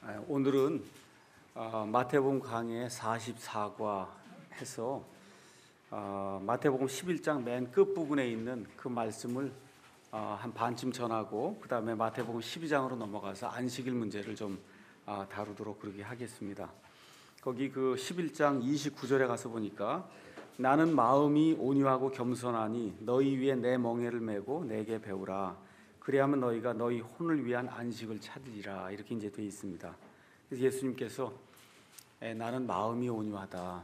오늘은 마태복음 강의 44과 해서 마태복음 11장 맨 끝부분에 있는 그 말씀을 한 반쯤 전하고 그 다음에 마태복음 12장으로 넘어가서 안식일 문제를 좀 다루도록 그렇게 하겠습니다. 거기 그 11장 29절에 가서 보니까 나는 마음이 온유하고 겸손하니 너희 위에 내 멍에를 메고 내게 배우라. 그리하면 너희가 너희 혼을 위한 안식을 찾으리라. 이렇게 이제 되어 있습니다. 그래서 예수님께서 나는 마음이 온유하다.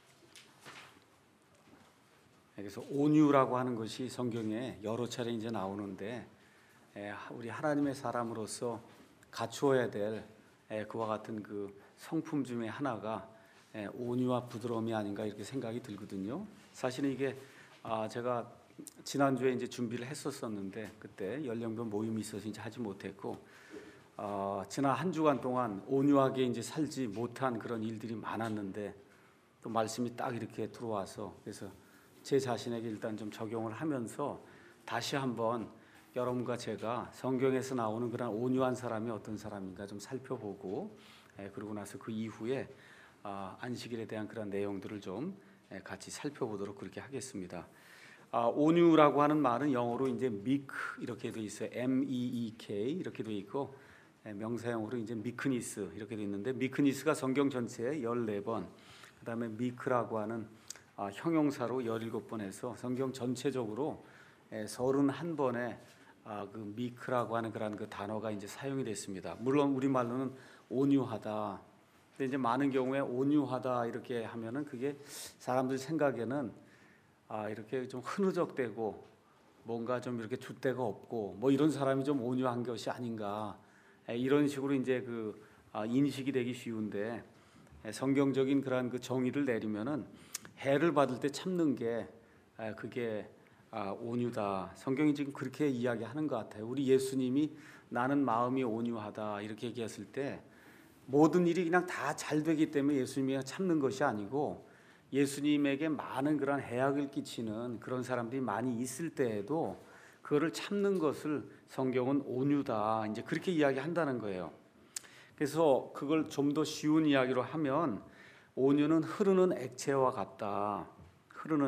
그래서 온유라고 하는 것이 성경에 여러 차례 이제 나오는데 우리 하나님의 사람으로서 갖추어야 될 그와 같은 그 성품 중에 하나가 온유와 부드러움이 아닌가 이렇게 생각이 들거든요. 사실은 이게 제가 지난주에 이제 준비를 했었었는데 그때 연령별 모임이 있어서 이제 하지 못했고 지난 한 주간 동안 온유하게 이제 살지 못한 그런 일들이 많았는데 또 말씀이 딱 이렇게 들어와서 그래서 제 자신에게 일단 좀 적용을 하면서 다시 한번 여러분과 제가 성경에서 나오는 그런 온유한 사람이 어떤 사람인가 좀 살펴보고 그러고 나서 그 이후에 안식일에 대한 그런 내용들을 좀 같이 살펴보도록 그렇게 하겠습니다. 온유라고 하는 말은 영어로 이제 meek 이렇게 돼 있어요. M-E-E-K 이렇게 돼 있고 명사형으로 이제 meekness 이렇게 돼 있는데 meekness가 성경 전체에 14번, 그다음에 meek라고 하는 형용사로 17번 해서 성경 전체적으로 31번의 그 meek라고 하는 그런 그 단어가 이제 사용이 됐습니다. 물론 우리말로는 온유하다. 근데 이제 많은 경우에 온유하다 이렇게 하면은 그게 사람들 생각에는 이렇게 좀 흐느적대고 뭔가 좀 이렇게 줏대가 없고 뭐 이런 사람이 좀 온유한 것이 아닌가 이런 식으로 이제 그 인식이 되기 쉬운데 성경적인 그러한 그 정의를 내리면은 해를 받을 때 참는 게 그게 온유다. 성경이 지금 그렇게 이야기하는 것 같아요. 우리 예수님이 나는 마음이 온유하다 이렇게 얘기했을 때 모든 일이 그냥 다 잘 되기 때문에 예수님이 참는 것이 아니고 예수님에게 많은 그런 해악을 끼치는 그런 사람들이 많이 있을 때에도 그거를 참는 것을 성경은 온유다 이제 그렇게 이야기한다는 거예요. 그래서 그걸 좀 더 쉬운 이야기로 하면 온유는 흐르는 액체와 같다. 흐르는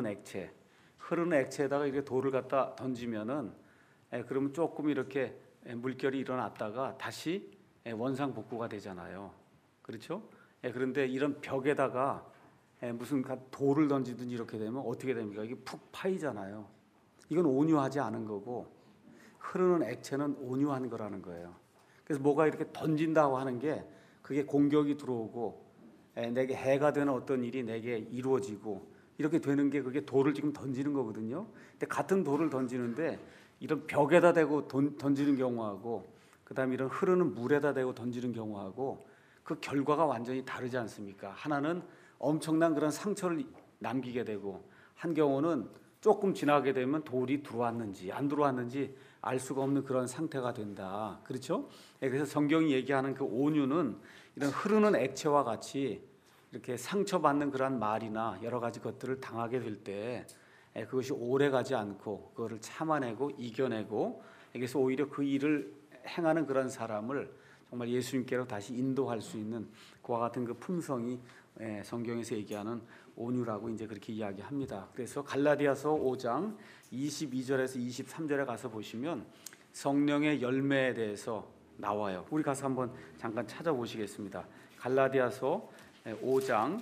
액체에다가 이렇게 돌을 갖다 던지면은 그러면 조금 이렇게 물결이 일어났다가 다시 원상복구가 되잖아요. 그렇죠? 그런데 이런 벽에다가 무슨 돌을 던지든지 이렇게 되면 어떻게 됩니까? 이게 푹 파이잖아요. 이건 온유하지 않은 거고 흐르는 액체는 온유한 거라는 거예요. 그래서 뭐가 이렇게 던진다고 하는 게 그게 공격이 들어오고 내게 해가 되는 어떤 일이 내게 이루어지고 이렇게 되는 게 그게 돌을 지금 던지는 거거든요. 근데 같은 돌을 던지는데 이런 벽에다 대고 던지는 경우하고 그다음에 이런 흐르는 물에다 대고 던지는 경우하고 그 결과가 완전히 다르지 않습니까? 하나는 엄청난 그런 상처를 남기게 되고 한 경우는 조금 지나게 되면 돌이 들어왔는지 안 들어왔는지 알 수가 없는 그런 상태가 된다. 그렇죠? 그래서 성경이 얘기하는 그 온유는 이런 흐르는 액체와 같이 이렇게 상처받는 그런 말이나 여러 가지 것들을 당하게 될 때 그것이 오래 가지 않고 그거를 참아내고 이겨내고 그래서 오히려 그 일을 행하는 그런 사람을 정말 예수님께로 다시 인도할 수 있는 그와 같은 그 품성이 성경에서 얘기하는 온유라고 이제 그렇게 이야기합니다. 그래서 갈라디아서 5장 22절에서 23절에 가서 보시면 성령의 열매에 대해서 나와요. 우리 가서 한번 잠깐 찾아보시겠습니다. 갈라디아서 5장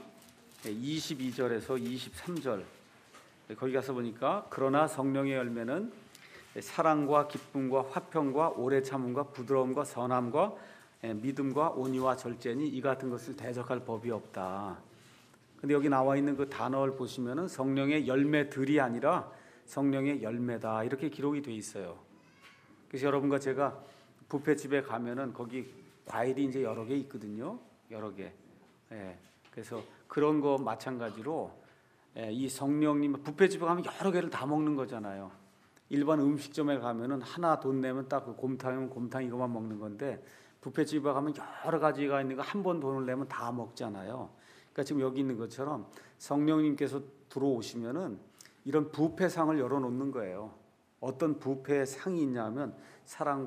22절에서 23절 거기 가서 보니까 그러나 성령의 열매는 사랑과 기쁨과 화평과 오래 참음과 부드러움과 선함과 믿음과 온유와 절제니 이 같은 것을 대적할 법이 없다. 근데 여기 나와 있는 그 단어를 보시면은 성령의 열매들이 아니라 성령의 열매다 이렇게 기록이 돼 있어요. 그래서 여러분과 제가 뷔페집에 가면은 거기 과일이 이제 여러 개 있거든요. 여러 개. 그래서 그런 거 마찬가지로 이 성령님 뷔페집에 가면 여러 개를 다 먹는 거잖아요. 일반 음식점에 가면은 하나 돈 내면 딱 그 곰탕이면 곰탕 이거만 먹는 건데 뷔페집에 가면 여러 가지가 있는 거 한 번 돈을 내면 다 먹잖아요. 그러니까 지금 여기 있는 것처럼 성령님께서 들어오시면은 이런 뷔페상을 열어놓는 거예요. 어떤 뷔페의 상이 있냐면 사랑과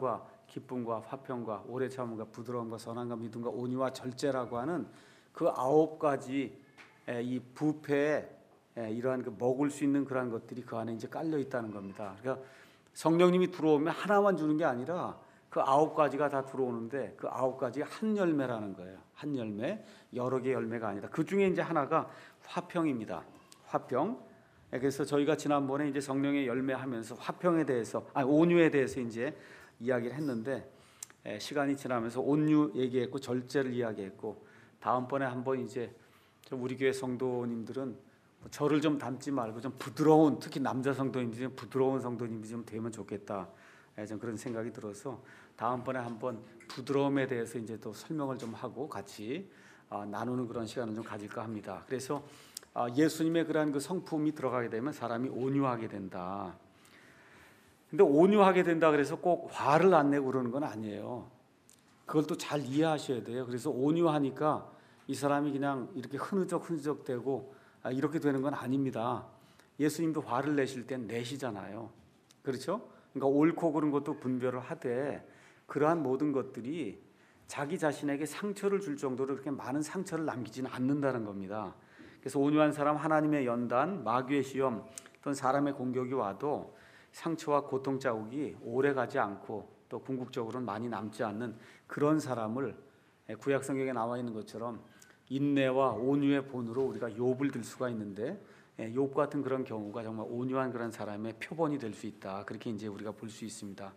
기쁨과 화평과 오래 참음과 부드러움과 선함과 믿음과 온유와 절제라고 하는 그 9가지 이 부패에 이러한 그 먹을 수 있는 그러한 것들이 그 안에 이제 깔려 있다는 겁니다. 그러니까 성령님이 들어오면 하나만 주는 게 아니라 그 9가지가 다 들어오는데 그 9가지 한 열매라는 거예요. 한 열매, 여러 개 열매가 아니다. 그 중에 이제 하나가 화평입니다. 화평. 그래서 저희가 지난번에 이제 성령의 열매하면서 화평에 대해서, 온유에 대해서 이제 이야기를 했는데 시간이 지나면서 온유 얘기했고 절제를 이야기했고 다음번에 한번 이제 우리 교회 성도님들은 저를 좀 닮지 말고 좀 부드러운, 특히 남자 성도님들이 좀 부드러운 성도님들이 좀 되면 좋겠다. 좀 그런 생각이 들어서 다음번에 한번 부드러움에 대해서 이제 또 설명을 좀 하고 같이 나누는 그런 시간을 좀 가질까 합니다. 그래서 예수님의 그러한 그 성품이 들어가게 되면 사람이 온유하게 된다. 근데 온유하게 된다 그래서 꼭 화를 안 내고 그러는 건 아니에요. 그걸 또 잘 이해하셔야 돼요. 그래서 온유하니까 이 사람이 그냥 이렇게 흐느적 되고 이렇게 되는 건 아닙니다. 예수님도 화를 내실 땐 내시잖아요. 그렇죠? 그러니까 옳고 그른 것도 분별을 하되 그러한 모든 것들이 자기 자신에게 상처를 줄 정도로 그렇게 많은 상처를 남기지는 않는다는 겁니다. 그래서 온유한 사람, 하나님의 연단, 마귀의 시험 또는 사람의 공격이 와도 상처와 고통 자국이 오래 가지 않고 또 궁극적으로는 많이 남지 않는 그런 사람을 구약 성경에 나와 있는 것처럼 인내와 온유의 본으로 우리가 욥을 들 수가 있는데 욥 같은 그런 경우가 정말 온유한 그런 사람의 표본이 될 수 있다. 그렇게 이제 우리가 볼 수 있습니다.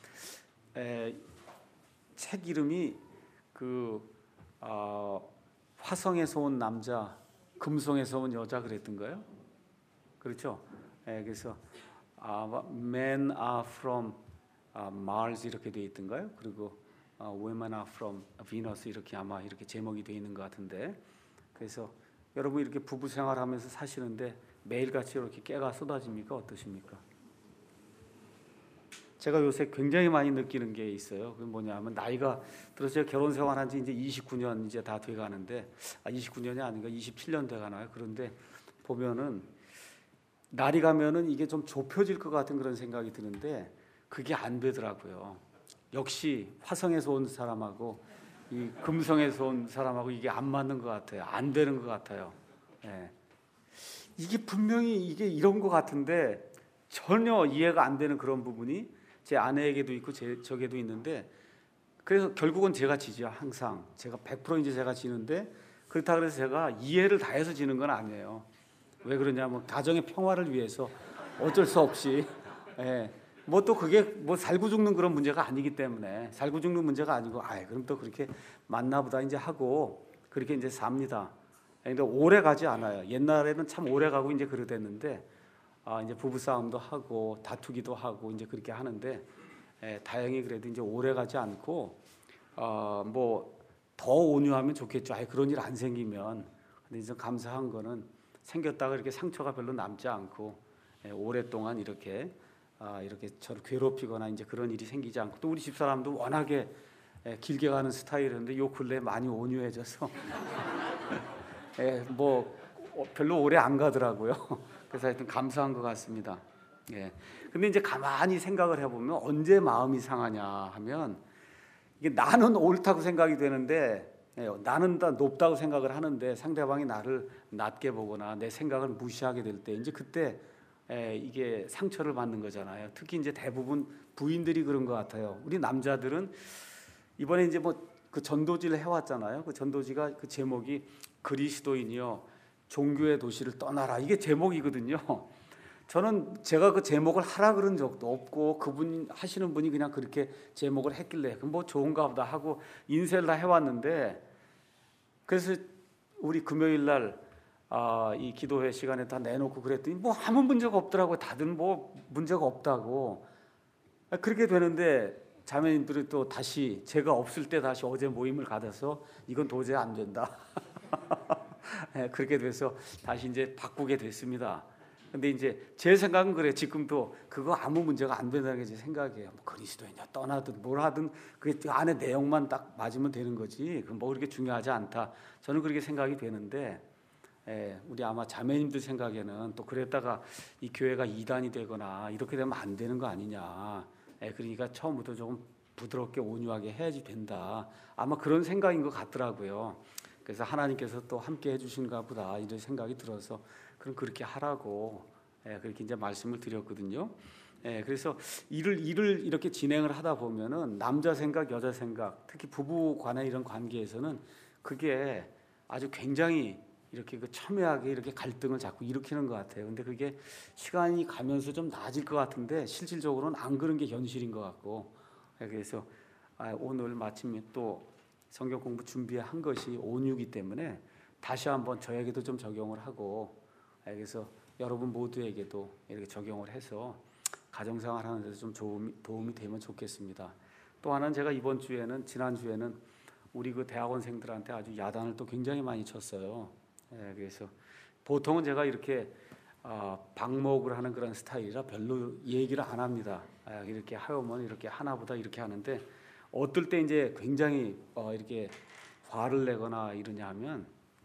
책 이름이 화성에서 온 남자, 금성에서 온 여자 그랬던가요? 그렇죠? 그래서 Men are from Mars 이렇게 되어 있던가요? 그리고 Women are from Venus 이렇게 아마 이렇게 제목이 되어 있는 것 같은데 그래서 여러분 이렇게 부부 생활하면서 사시는데 매일같이 이렇게 깨가 쏟아집니까? 어떠십니까? 제가 요새 굉장히 많이 느끼는 게 있어요. 그게 뭐냐면 나이가 들어서 제가 결혼 생활한 지 이제 29년 이제 다 돼 가는데 29년이 아닌가 27년 돼 가나요? 그런데 보면은 날이 가면은 이게 좀 좁혀질 것 같은 그런 생각이 드는데 그게 안 되더라고요. 역시 화성에서 온 사람하고 이 금성에서 온 사람하고 이게 안 맞는 것 같아요. 안 되는 것 같아요. 이게 분명히 이게 이런 것 같은데 전혀 이해가 안 되는 그런 부분이 제 아내에게도 있고 저에게도 있는데 그래서 결국은 제가 지죠. 항상 제가 100% 이제 제가 지는데 그렇다 그래서 제가 이해를 다해서 지는 건 아니에요. 왜 그러냐면 가정의 평화를 위해서 어쩔 수 없이 뭐 또 그게 뭐 살고 죽는 그런 문제가 아니기 때문에 살고 죽는 문제가 아니고 그럼 또 그렇게 맞나보다 이제 하고 그렇게 이제 삽니다. 근데 오래 가지 않아요. 옛날에는 참 오래 가고 이제 그러댔는데 이제 부부 싸움도 하고 다투기도 하고 이제 그렇게 하는데 다행히 그래도 이제 오래 가지 않고 뭐 더 온유하면 좋겠죠. 그런 일 안 생기면. 근데 이제 감사한 거는 생겼다가 이렇게 상처가 별로 남지 않고 오랫동안 이렇게 저를 괴롭히거나 이제 그런 일이 생기지 않고 또 우리 집사람도 워낙에 길게 가는 스타일인데 요 근래 많이 온유해져서 뭐 별로 오래 안 가더라고요. 그래서 하여튼 감사한 것 같습니다. 근데 이제 가만히 생각을 해보면 언제 마음이 상하냐 하면 이게 나는 옳다고 생각이 되는데 나는 다 높다고 생각을 하는데 상대방이 나를 낮게 보거나 내 생각을 무시하게 될 때 이제 그때 이게 상처를 받는 거잖아요. 특히 이제 대부분 부인들이 그런 것 같아요. 우리 남자들은 이번에 이제 뭐 그 전도지를 해왔잖아요. 그 전도지가 그 제목이 그리스도인이여 종교의 도시를 떠나라 이게 제목이거든요. 저는 제가 그 제목을 하라 그런 적도 없고 그분 하시는 분이 그냥 그렇게 제목을 했길래 그럼 뭐 좋은가 보다 하고 인쇄를 다 해왔는데 그래서 우리 금요일 날 이 기도회 시간에 다 내놓고 그랬더니 뭐 아무 문제가 없더라고요. 다들 뭐 문제가 없다고 그렇게 되는데 자매님들이 또 다시 제가 없을 때 다시 어제 모임을 가져서 이건 도저히 안 된다. 그렇게 돼서 다시 이제 바꾸게 됐습니다. 근데 이제 제 생각은 그래요. 지금도 그거 아무 문제가 안 된다는 게 제 생각이에요. 뭐 그리스도인이야 떠나든 뭘 하든 그 안에 내용만 딱 맞으면 되는 거지. 그건 뭐 그렇게 중요하지 않다. 저는 그렇게 생각이 되는데 우리 아마 자매님들 생각에는 또 그랬다가 이 교회가 이단이 되거나 이렇게 되면 안 되는 거 아니냐. 그러니까 처음부터 조금 부드럽게 온유하게 해야지 된다. 아마 그런 생각인 것 같더라고요. 그래서 하나님께서 또 함께 해주신가 보다 이런 생각이 들어서 그럼 그렇게 하라고 그렇게 이제 말씀을 드렸거든요. 그래서 일을 이렇게 진행을 하다 보면은 남자 생각, 여자 생각, 특히 부부 간의 이런 관계에서는 그게 아주 굉장히 이렇게 그 첨예하게 이렇게 갈등을 자꾸 일으키는 것 같아요. 근데 그게 시간이 가면서 좀 나아질 것 같은데 실질적으로는 안 그런 게 현실인 것 같고, 그래서 오늘 마침 또 성경 공부 준비한 것이 온유이기 때문에 다시 한번 저에게도 좀 적용을 하고, 그래서 여러분 모두에게도 이렇게 적용을 해서 가정생활 하는 데서 좀 도움이 되면 좋겠습니다. 또 하나는 제가 지난주에는 우리 그 대학원생들한테 아주 야단을 또 굉장히 많이 쳤어요. 그래서 보통은 제가 이렇게 방목을 하는 그런 스타일이라 별로 얘기를 안 합니다. 이렇게 하면 이렇게 하나보다 이렇게 하는데, 어떨 때 이제 굉장히 이렇게 화를 내거나 이러냐 하면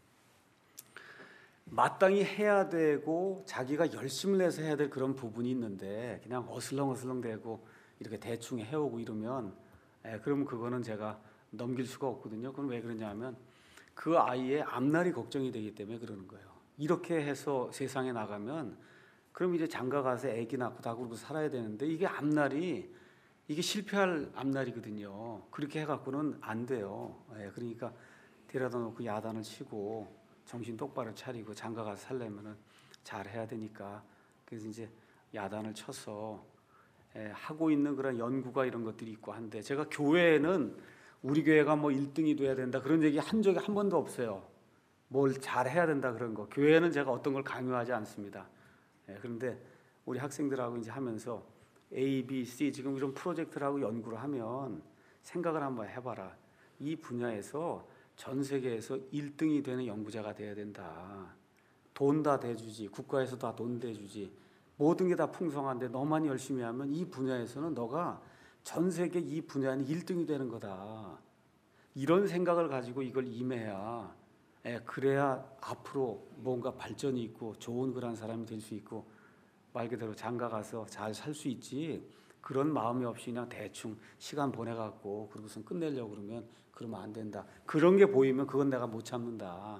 마땅히 해야 되고 자기가 열심을 내서 해야 될 그런 부분이 있는데 그냥 어슬렁어슬렁 대고 이렇게 대충 해오고 이러면 그러면 그거는 제가 넘길 수가 없거든요. 그럼 왜 그러냐면 그 아이의 앞날이 걱정이 되기 때문에 그러는 거예요. 이렇게 해서 세상에 나가면 그럼 이제 장가 가서 아기 낳고 다 그러고 살아야 되는데 이게 앞날이 이게 실패할 앞날이거든요. 그렇게 해갖고는 안 돼요. 그러니까 데려다 놓고 야단을 치고 정신 똑바로 차리고 장가 가서 살려면은 잘 해야 되니까, 그래서 이제 야단을 쳐서 하고 있는 그런 연구가 이런 것들이 있고 한데, 제가 교회에는 우리 교회가 뭐 1등이 돼야 된다 그런 얘기 한 적이 한 번도 없어요. 뭘 잘해야 된다 그런 거. 교회는 제가 어떤 걸 강요하지 않습니다. 그런데 우리 학생들하고 이제 하면서 A, B, C 지금 이런 프로젝트를 하고 연구를 하면 생각을 한번 해봐라. 이 분야에서 전 세계에서 1등이 되는 연구자가 돼야 된다. 돈 다 대주지, 국가에서 다 돈 대주지, 모든 게 다 풍성한데 너만 열심히 하면 이 분야에서는 너가 전 세계 이 분야는 1등이 되는 거다. 이런 생각을 가지고 이걸 임해야 그래야 앞으로 뭔가 발전이 있고 좋은 그런 사람이 될 수 있고 말 그대로 장가 가서 잘 살 수 있지, 그런 마음이 없이 그냥 대충 시간 보내갖고 그러고선 끝내려고 그러면 안 된다. 그런 게 보이면 그건 내가 못 참는다.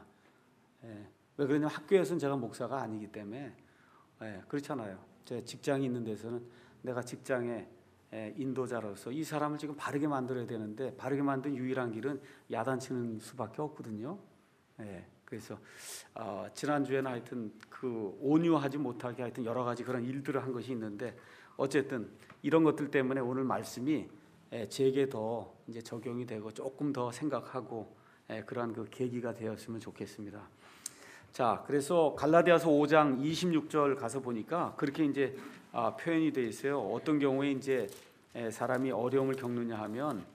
왜 그러냐면 학교에서는 제가 목사가 아니기 때문에 그렇잖아요. 제 직장이 있는 데서는 내가 직장의 인도자로서 이 사람을 지금 바르게 만들어야 되는데 바르게 만든 유일한 길은 야단치는 수밖에 없거든요. 그래서 지난주에는 하여튼 그 온유하지 못하게 하여튼 여러 가지 그런 일들을 한 것이 있는데, 어쨌든 이런 것들 때문에 오늘 말씀이 제게 더 이제 적용이 되고 조금 더 생각하고 그러한 그 계기가 되었으면 좋겠습니다. 자, 그래서 갈라디아서 5장 26절 가서 보니까 그렇게 이제 표현이 되어 있어요. 어떤 경우에 이제 사람이 어려움을 겪느냐 하면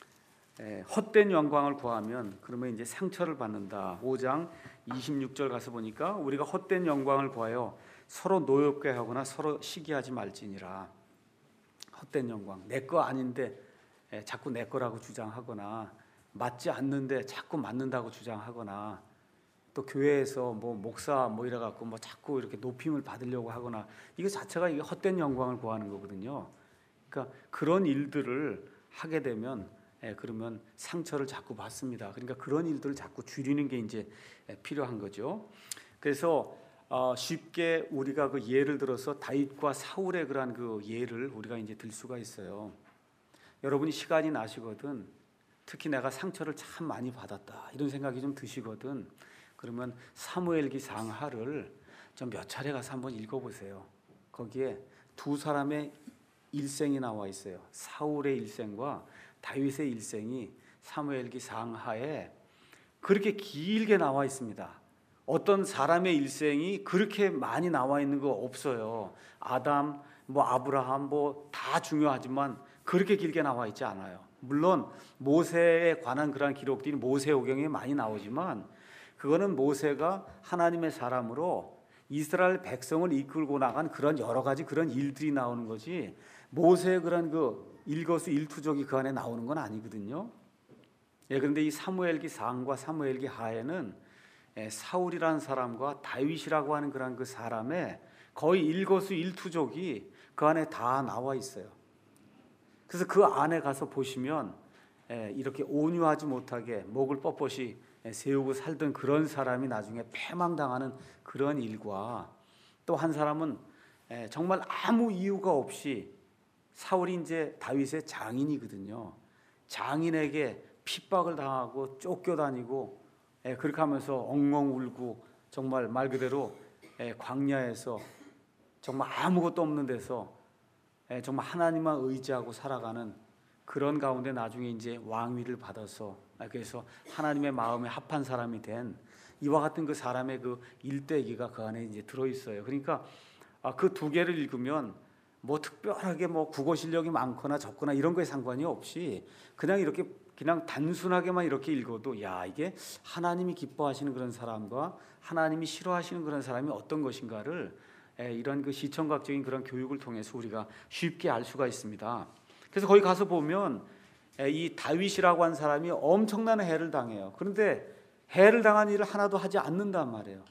헛된 영광을 구하면 그러면 이제 상처를 받는다. 5장 26절 가서 보니까 우리가 헛된 영광을 구하여 서로 노엽게 하거나 서로 시기하지 말지니라. 헛된 영광, 내 거 아닌데 자꾸 내 거라고 주장하거나 맞지 않는데 자꾸 맞는다고 주장하거나 또 교회에서 뭐 목사 뭐 이래 갖고 뭐 자꾸 이렇게 높임을 받으려고 하거나, 이거 자체가 이게 헛된 영광을 구하는 거거든요. 그러니까 그런 일들을 하게 되면 그러면 상처를 자꾸 받습니다. 그러니까 그런 일들을 자꾸 줄이는 게 이제 필요한 거죠. 그래서 쉽게 우리가 그 예를 들어서 다윗과 사울의 그러한 그 예를 우리가 이제 들 수가 있어요. 여러분이 시간이 나시거든, 특히 내가 상처를 참 많이 받았다 이런 생각이 좀 드시거든, 그러면 사무엘기 상하를 좀 몇 차례 가서 한번 읽어보세요. 거기에 두 사람의 일생이 나와 있어요. 사울의 일생과 다윗의 일생이 사무엘기 상하에 그렇게 길게 나와 있습니다. 어떤 사람의 일생이 그렇게 많이 나와 있는 거 없어요. 아담, 뭐 아브라함 뭐 다 중요하지만 그렇게 길게 나와 있지 않아요. 물론 모세에 관한 그런 기록들이 모세오경에 많이 나오지만 그거는 모세가 하나님의 사람으로 이스라엘 백성을 이끌고 나간 그런 여러 가지 그런 일들이 나오는 거지, 모세의 그런 그 일거수일투족이 그 안에 나오는 건 아니거든요. 그런데 이 사무엘기 상과 사무엘기 하에는 사울이라는 사람과 다윗이라고 하는 그런 그 사람의 거의 일거수일투족이 그 안에 다 나와 있어요. 그래서 그 안에 가서 보시면 이렇게 온유하지 못하게 목을 뻣뻣이 세우고 살던 그런 사람이 나중에 패망당하는 그런 일과, 또 한 사람은 정말 아무 이유가 없이, 사울이 이제 다윗의 장인이거든요. 장인에게 핍박을 당하고 쫓겨다니고 그렇게 하면서 엉엉 울고, 정말 말 그대로 광야에서 정말 아무것도 없는 데서 정말 하나님만 의지하고 살아가는 그런 가운데 나중에 이제 왕위를 받아서, 그래서 하나님의 마음에 합한 사람이 된 이와 같은 그 사람의 그 일대기가 그 안에 이제 들어 있어요. 그러니까 그 두 개를 읽으면 뭐 특별하게 뭐 국어 실력이 많거나 적거나 이런 거에 상관이 없이 그냥 이렇게 그냥 단순하게만 이렇게 읽어도, 야, 이게 하나님이 기뻐하시는 그런 사람과 하나님이 싫어하시는 그런 사람이 어떤 것인가를 이런 그 시청각적인 그런 교육을 통해서 우리가 쉽게 알 수가 있습니다. 그래서 거기 가서 보면 이 다윗이라고 한 사람이 엄청난 해를 당해요. 그런데 해를 당한 일을 하나도 하지 않는단 말이에요.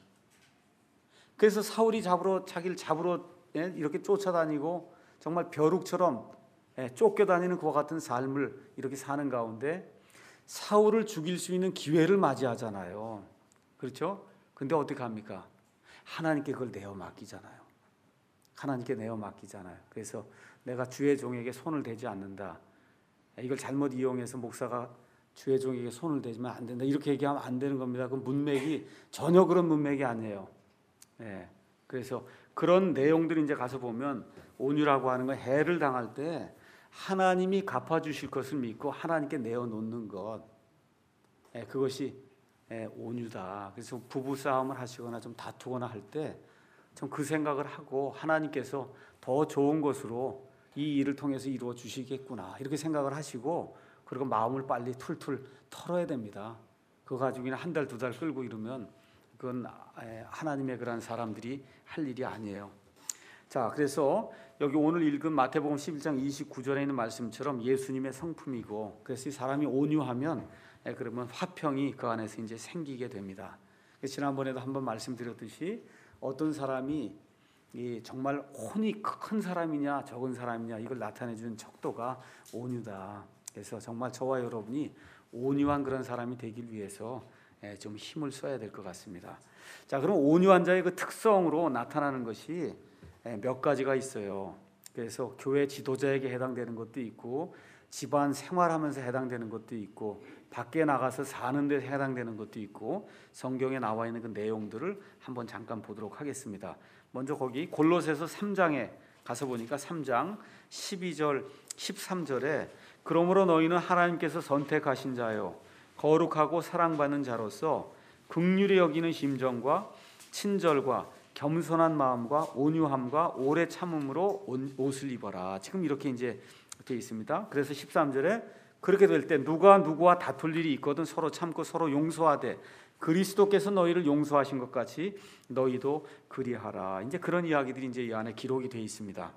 그래서 사울이 자기를 잡으러 이렇게 쫓아다니고 정말 벼룩처럼 쫓겨다니는 그와 같은 삶을 이렇게 사는 가운데 사울을 죽일 수 있는 기회를 맞이하잖아요. 그렇죠? 근데 어떻게 합니까? 하나님께 그걸 내어 맡기잖아요. 하나님께 내어 맡기잖아요. 그래서 내가 주의 종에게 손을 대지 않는다. 이걸 잘못 이용해서 목사가 주의 종에게 손을 대지면 안 된다, 이렇게 얘기하면 안 되는 겁니다. 그 문맥이 전혀 그런 문맥이 아니에요. 그래서 그런 내용들이 이제 가서 보면, 온유라고 하는 건 해를 당할 때 하나님이 갚아주실 것을 믿고 하나님께 내어놓는 것, 그것이 온유다. 그래서 부부 싸움을 하시거나 좀 다투거나 할 때 좀 그 생각을 하고, 하나님께서 더 좋은 것으로 이 일을 통해서 이루어 주시겠구나, 이렇게 생각을 하시고, 그리고 마음을 빨리 툴툴 털어야 됩니다. 그거 가지고 그냥 한 달, 두 달 끌고 이러면 그건 하나님의 그런 사람들이 할 일이 아니에요. 자, 그래서 여기 오늘 읽은 마태복음 11장 29절에 있는 말씀처럼 예수님의 성품이고, 그래서 이 사람이 온유하면 그러면 화평이 그 안에서 이제 생기게 됩니다. 지난번에도 한번 말씀드렸듯이 어떤 사람이 정말 혼이 큰 사람이냐 적은 사람이냐 이걸 나타내주는 척도가 온유다. 그래서 정말 저와 여러분이 온유한 그런 사람이 되길 위해서 좀 힘을 써야 될 것 같습니다. 자, 그럼 온유한 자의 그 특성으로 나타나는 것이 몇 가지가 있어요. 그래서 교회 지도자에게 해당되는 것도 있고, 집안 생활하면서 해당되는 것도 있고, 밖에 나가서 사는 데 해당되는 것도 있고, 성경에 나와 있는 그 내용들을 한번 잠깐 보도록 하겠습니다. 먼저 거기 골로새서 3장에 가서 보니까 3장 12절 13절에 그러므로 너희는 하나님께서 선택하신 자요 거룩하고 사랑받는 자로서 긍휼히 여기는 심정과 친절과 겸손한 마음과 온유함과 오래 참음으로 옷을 입어라. 지금 이렇게 이제 되어 있습니다. 그래서 13절에 그렇게 될 때 누가 누구와 다툴 일이 있거든 서로 참고 서로 용서하되 그리스도께서 너희를 용서하신 것 같이 너희도 그리하라. 이제 그런 이야기들이 이제 이 안에 기록이 되어 있습니다.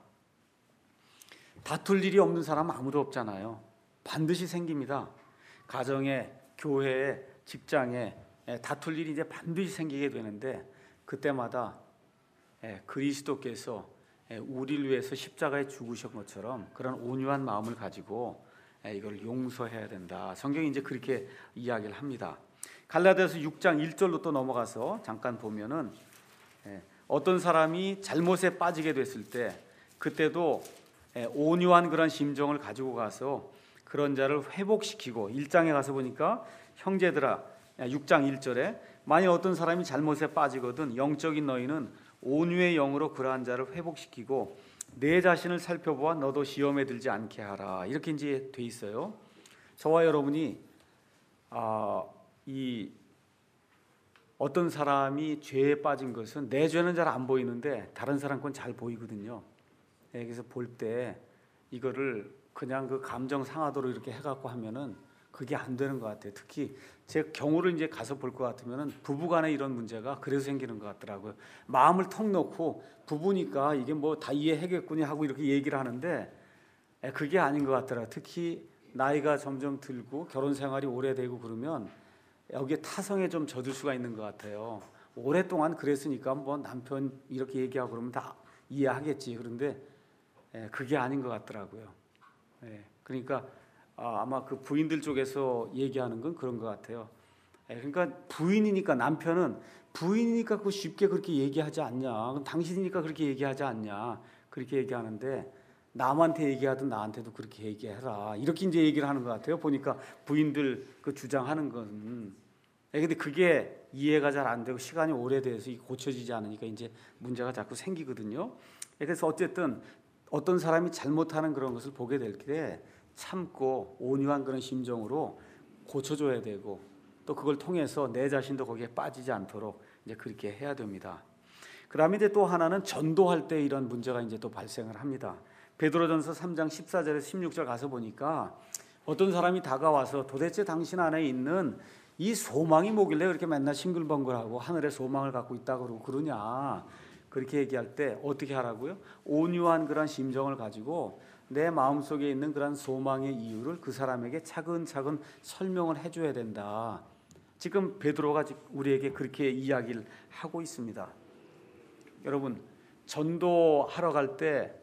다툴 일이 없는 사람은 아무도 없잖아요. 반드시 생깁니다. 가정에, 교회에, 직장에 다툴 일이 이제 반드시 생기게 되는데, 그때마다 그리스도께서 우리를 위해서 십자가에 죽으신 것처럼 그런 온유한 마음을 가지고 이걸 용서해야 된다. 성경이 이제 그렇게 이야기를 합니다. 갈라디아서 6장 1절로 또 넘어가서 잠깐 보면은 어떤 사람이 잘못에 빠지게 됐을 때 그때도 온유한 그런 심정을 가지고 가서 그런 자를 회복시키고, 1장에 가서 보니까 형제들아 6장 1절에 만일 어떤 사람이 잘못에 빠지거든 영적인 너희는 온유의 영으로 그러한 자를 회복시키고 내 자신을 살펴보아 너도 시험에 들지 않게 하라. 이렇게 이제 돼 있어요. 저와 여러분이 이 어떤 사람이 죄에 빠진 것은 내 죄는 잘 안 보이는데 다른 사람 건 잘 보이거든요. 그래서 볼 때 이거를 그냥 그 감정 상하도록 이렇게 해갖고 하면은 그게 안 되는 것 같아요. 특히 제 경우를 이제 가서 볼 것 같으면은 부부간에 이런 문제가 그래서 생기는 것 같더라고요. 마음을 턱 놓고 부부니까 이게 뭐 다 이해하겠군요 하고 이렇게 얘기를 하는데 그게 아닌 것 같더라고요. 특히 나이가 점점 들고 결혼 생활이 오래되고 그러면 여기에 타성에 좀 젖을 수가 있는 것 같아요. 오랫동안 그랬으니까 뭐 남편 이렇게 얘기하고 그러면 다 이해하겠지. 그런데 그게 아닌 것 같더라고요. 그러니까 아마 그 부인들 쪽에서 얘기하는 건 그런 것 같아요. 그러니까 부인이니까, 남편은 부인이니까 그 쉽게 그렇게 얘기하지 않냐, 당신이니까 그렇게 얘기하지 않냐, 그렇게 얘기하는데 남한테 얘기하든 나한테도 그렇게 얘기해라, 이렇게 이제 얘기를 하는 것 같아요. 보니까 부인들 그 주장하는 건. 근데 그게 이해가 잘 안 되고 시간이 오래돼서 고쳐지지 않으니까 이제 문제가 자꾸 생기거든요. 그래서 어쨌든 어떤 사람이 잘못하는 그런 것을 보게 될 때 참고 온유한 그런 심정으로 고쳐줘야 되고, 또 그걸 통해서 내 자신도 거기에 빠지지 않도록 이제 그렇게 해야 됩니다. 그다음에 이제 또 하나는 전도할 때 이런 문제가 이제 또 발생을 합니다. 베드로전서 3장 14절에서 16절 가서 보니까 어떤 사람이 다가와서 도대체 당신 안에 있는 이 소망이 뭐길래 그렇게 맨날 싱글벙글하고 하늘에 소망을 갖고 있다 그러고 그러냐, 그렇게 얘기할 때 어떻게 하라고요? 온유한 그런 심정을 가지고 내 마음속에 있는 그런 소망의 이유를 그 사람에게 차근차근 설명을 해줘야 된다. 지금 베드로가 우리에게 그렇게 이야기를 하고 있습니다. 여러분, 전도하러 갈 때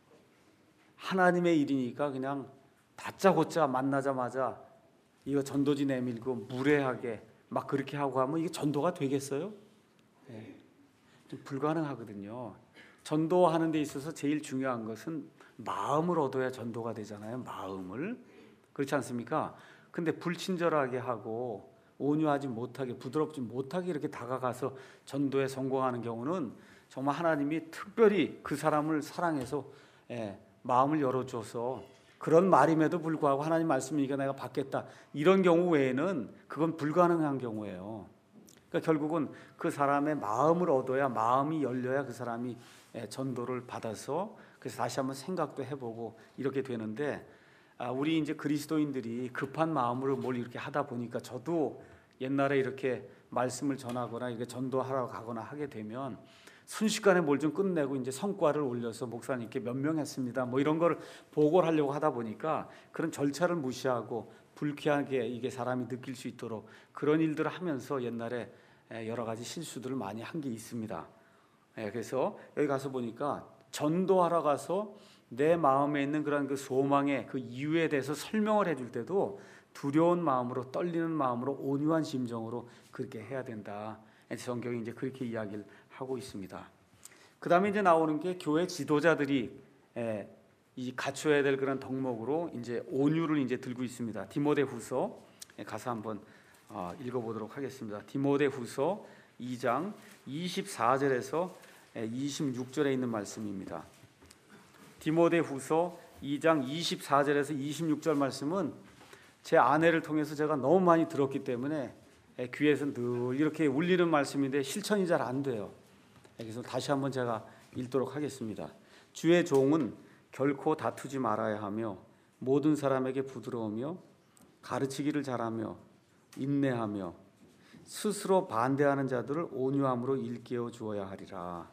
하나님의 일이니까 그냥 다짜고짜 만나자마자 이거 전도지 내밀고 무례하게 막 그렇게 하고 하면 이게 전도가 되겠어요? 네. 좀 불가능하거든요. 전도하는 데 있어서 제일 중요한 것은 마음을 얻어야 전도가 되잖아요. 마음을. 그렇지 않습니까? 근데 불친절하게 하고 온유하지 못하게, 부드럽지 못하게 이렇게 다가가서 전도에 성공하는 경우는 정말 하나님이 특별히 그 사람을 사랑해서 마음을 열어줘서 그런 말임에도 불구하고 하나님 말씀이니까 내가 받겠다, 이런 경우 외에는 그건 불가능한 경우예요. 그러니까 결국은 그 사람의 마음을 얻어야, 마음이 열려야 그 사람이 전도를 받아서 그래서 다시 한번 생각도 해보고 이렇게 되는데, 우리 이제 그리스도인들이 급한 마음으로 뭘 이렇게 하다 보니까, 저도 옛날에 이렇게 말씀을 전하거나 이렇게 전도하러 가거나 하게 되면 순식간에 뭘 좀 끝내고 이제 성과를 올려서 목사님께 몇 명 했습니다, 뭐 이런 거를 보고를 하려고 하다 보니까 그런 절차를 무시하고 불쾌하게 이게 사람이 느낄 수 있도록 그런 일들을 하면서 옛날에 여러 가지 실수들을 많이 한 게 있습니다. 그래서 여기 가서 보니까 전도하러 가서 내 마음에 있는 그런 그 소망의 그 이유에 대해서 설명을 해줄 때도 두려운 마음으로, 떨리는 마음으로, 온유한 심정으로 그렇게 해야 된다. 성경이 이제 그렇게 이야기를 하고 있습니다. 그 다음에 이제 나오는 게 교회 지도자들이 이 갖춰야 될 그런 덕목으로 이제 온유를 이제 들고 있습니다. 디모데후서 가서 한번 읽어보도록 하겠습니다. 디모데후서 2장 24절에서 26절에 있는 말씀입니다. 디모데후서 2장 24절에서 26절 말씀은 제 아내를 통해서 제가 너무 많이 들었기 때문에 귀에서 늘 이렇게 울리는 말씀인데 실천이 잘 안 돼요. 그래서 다시 한번 제가 읽도록 하겠습니다. 주의 종은 결코 다투지 말아야 하며 모든 사람에게 부드러우며 가르치기를 잘하며 인내하며 스스로 반대하는 자들을 온유함으로 일깨워 주어야 하리라.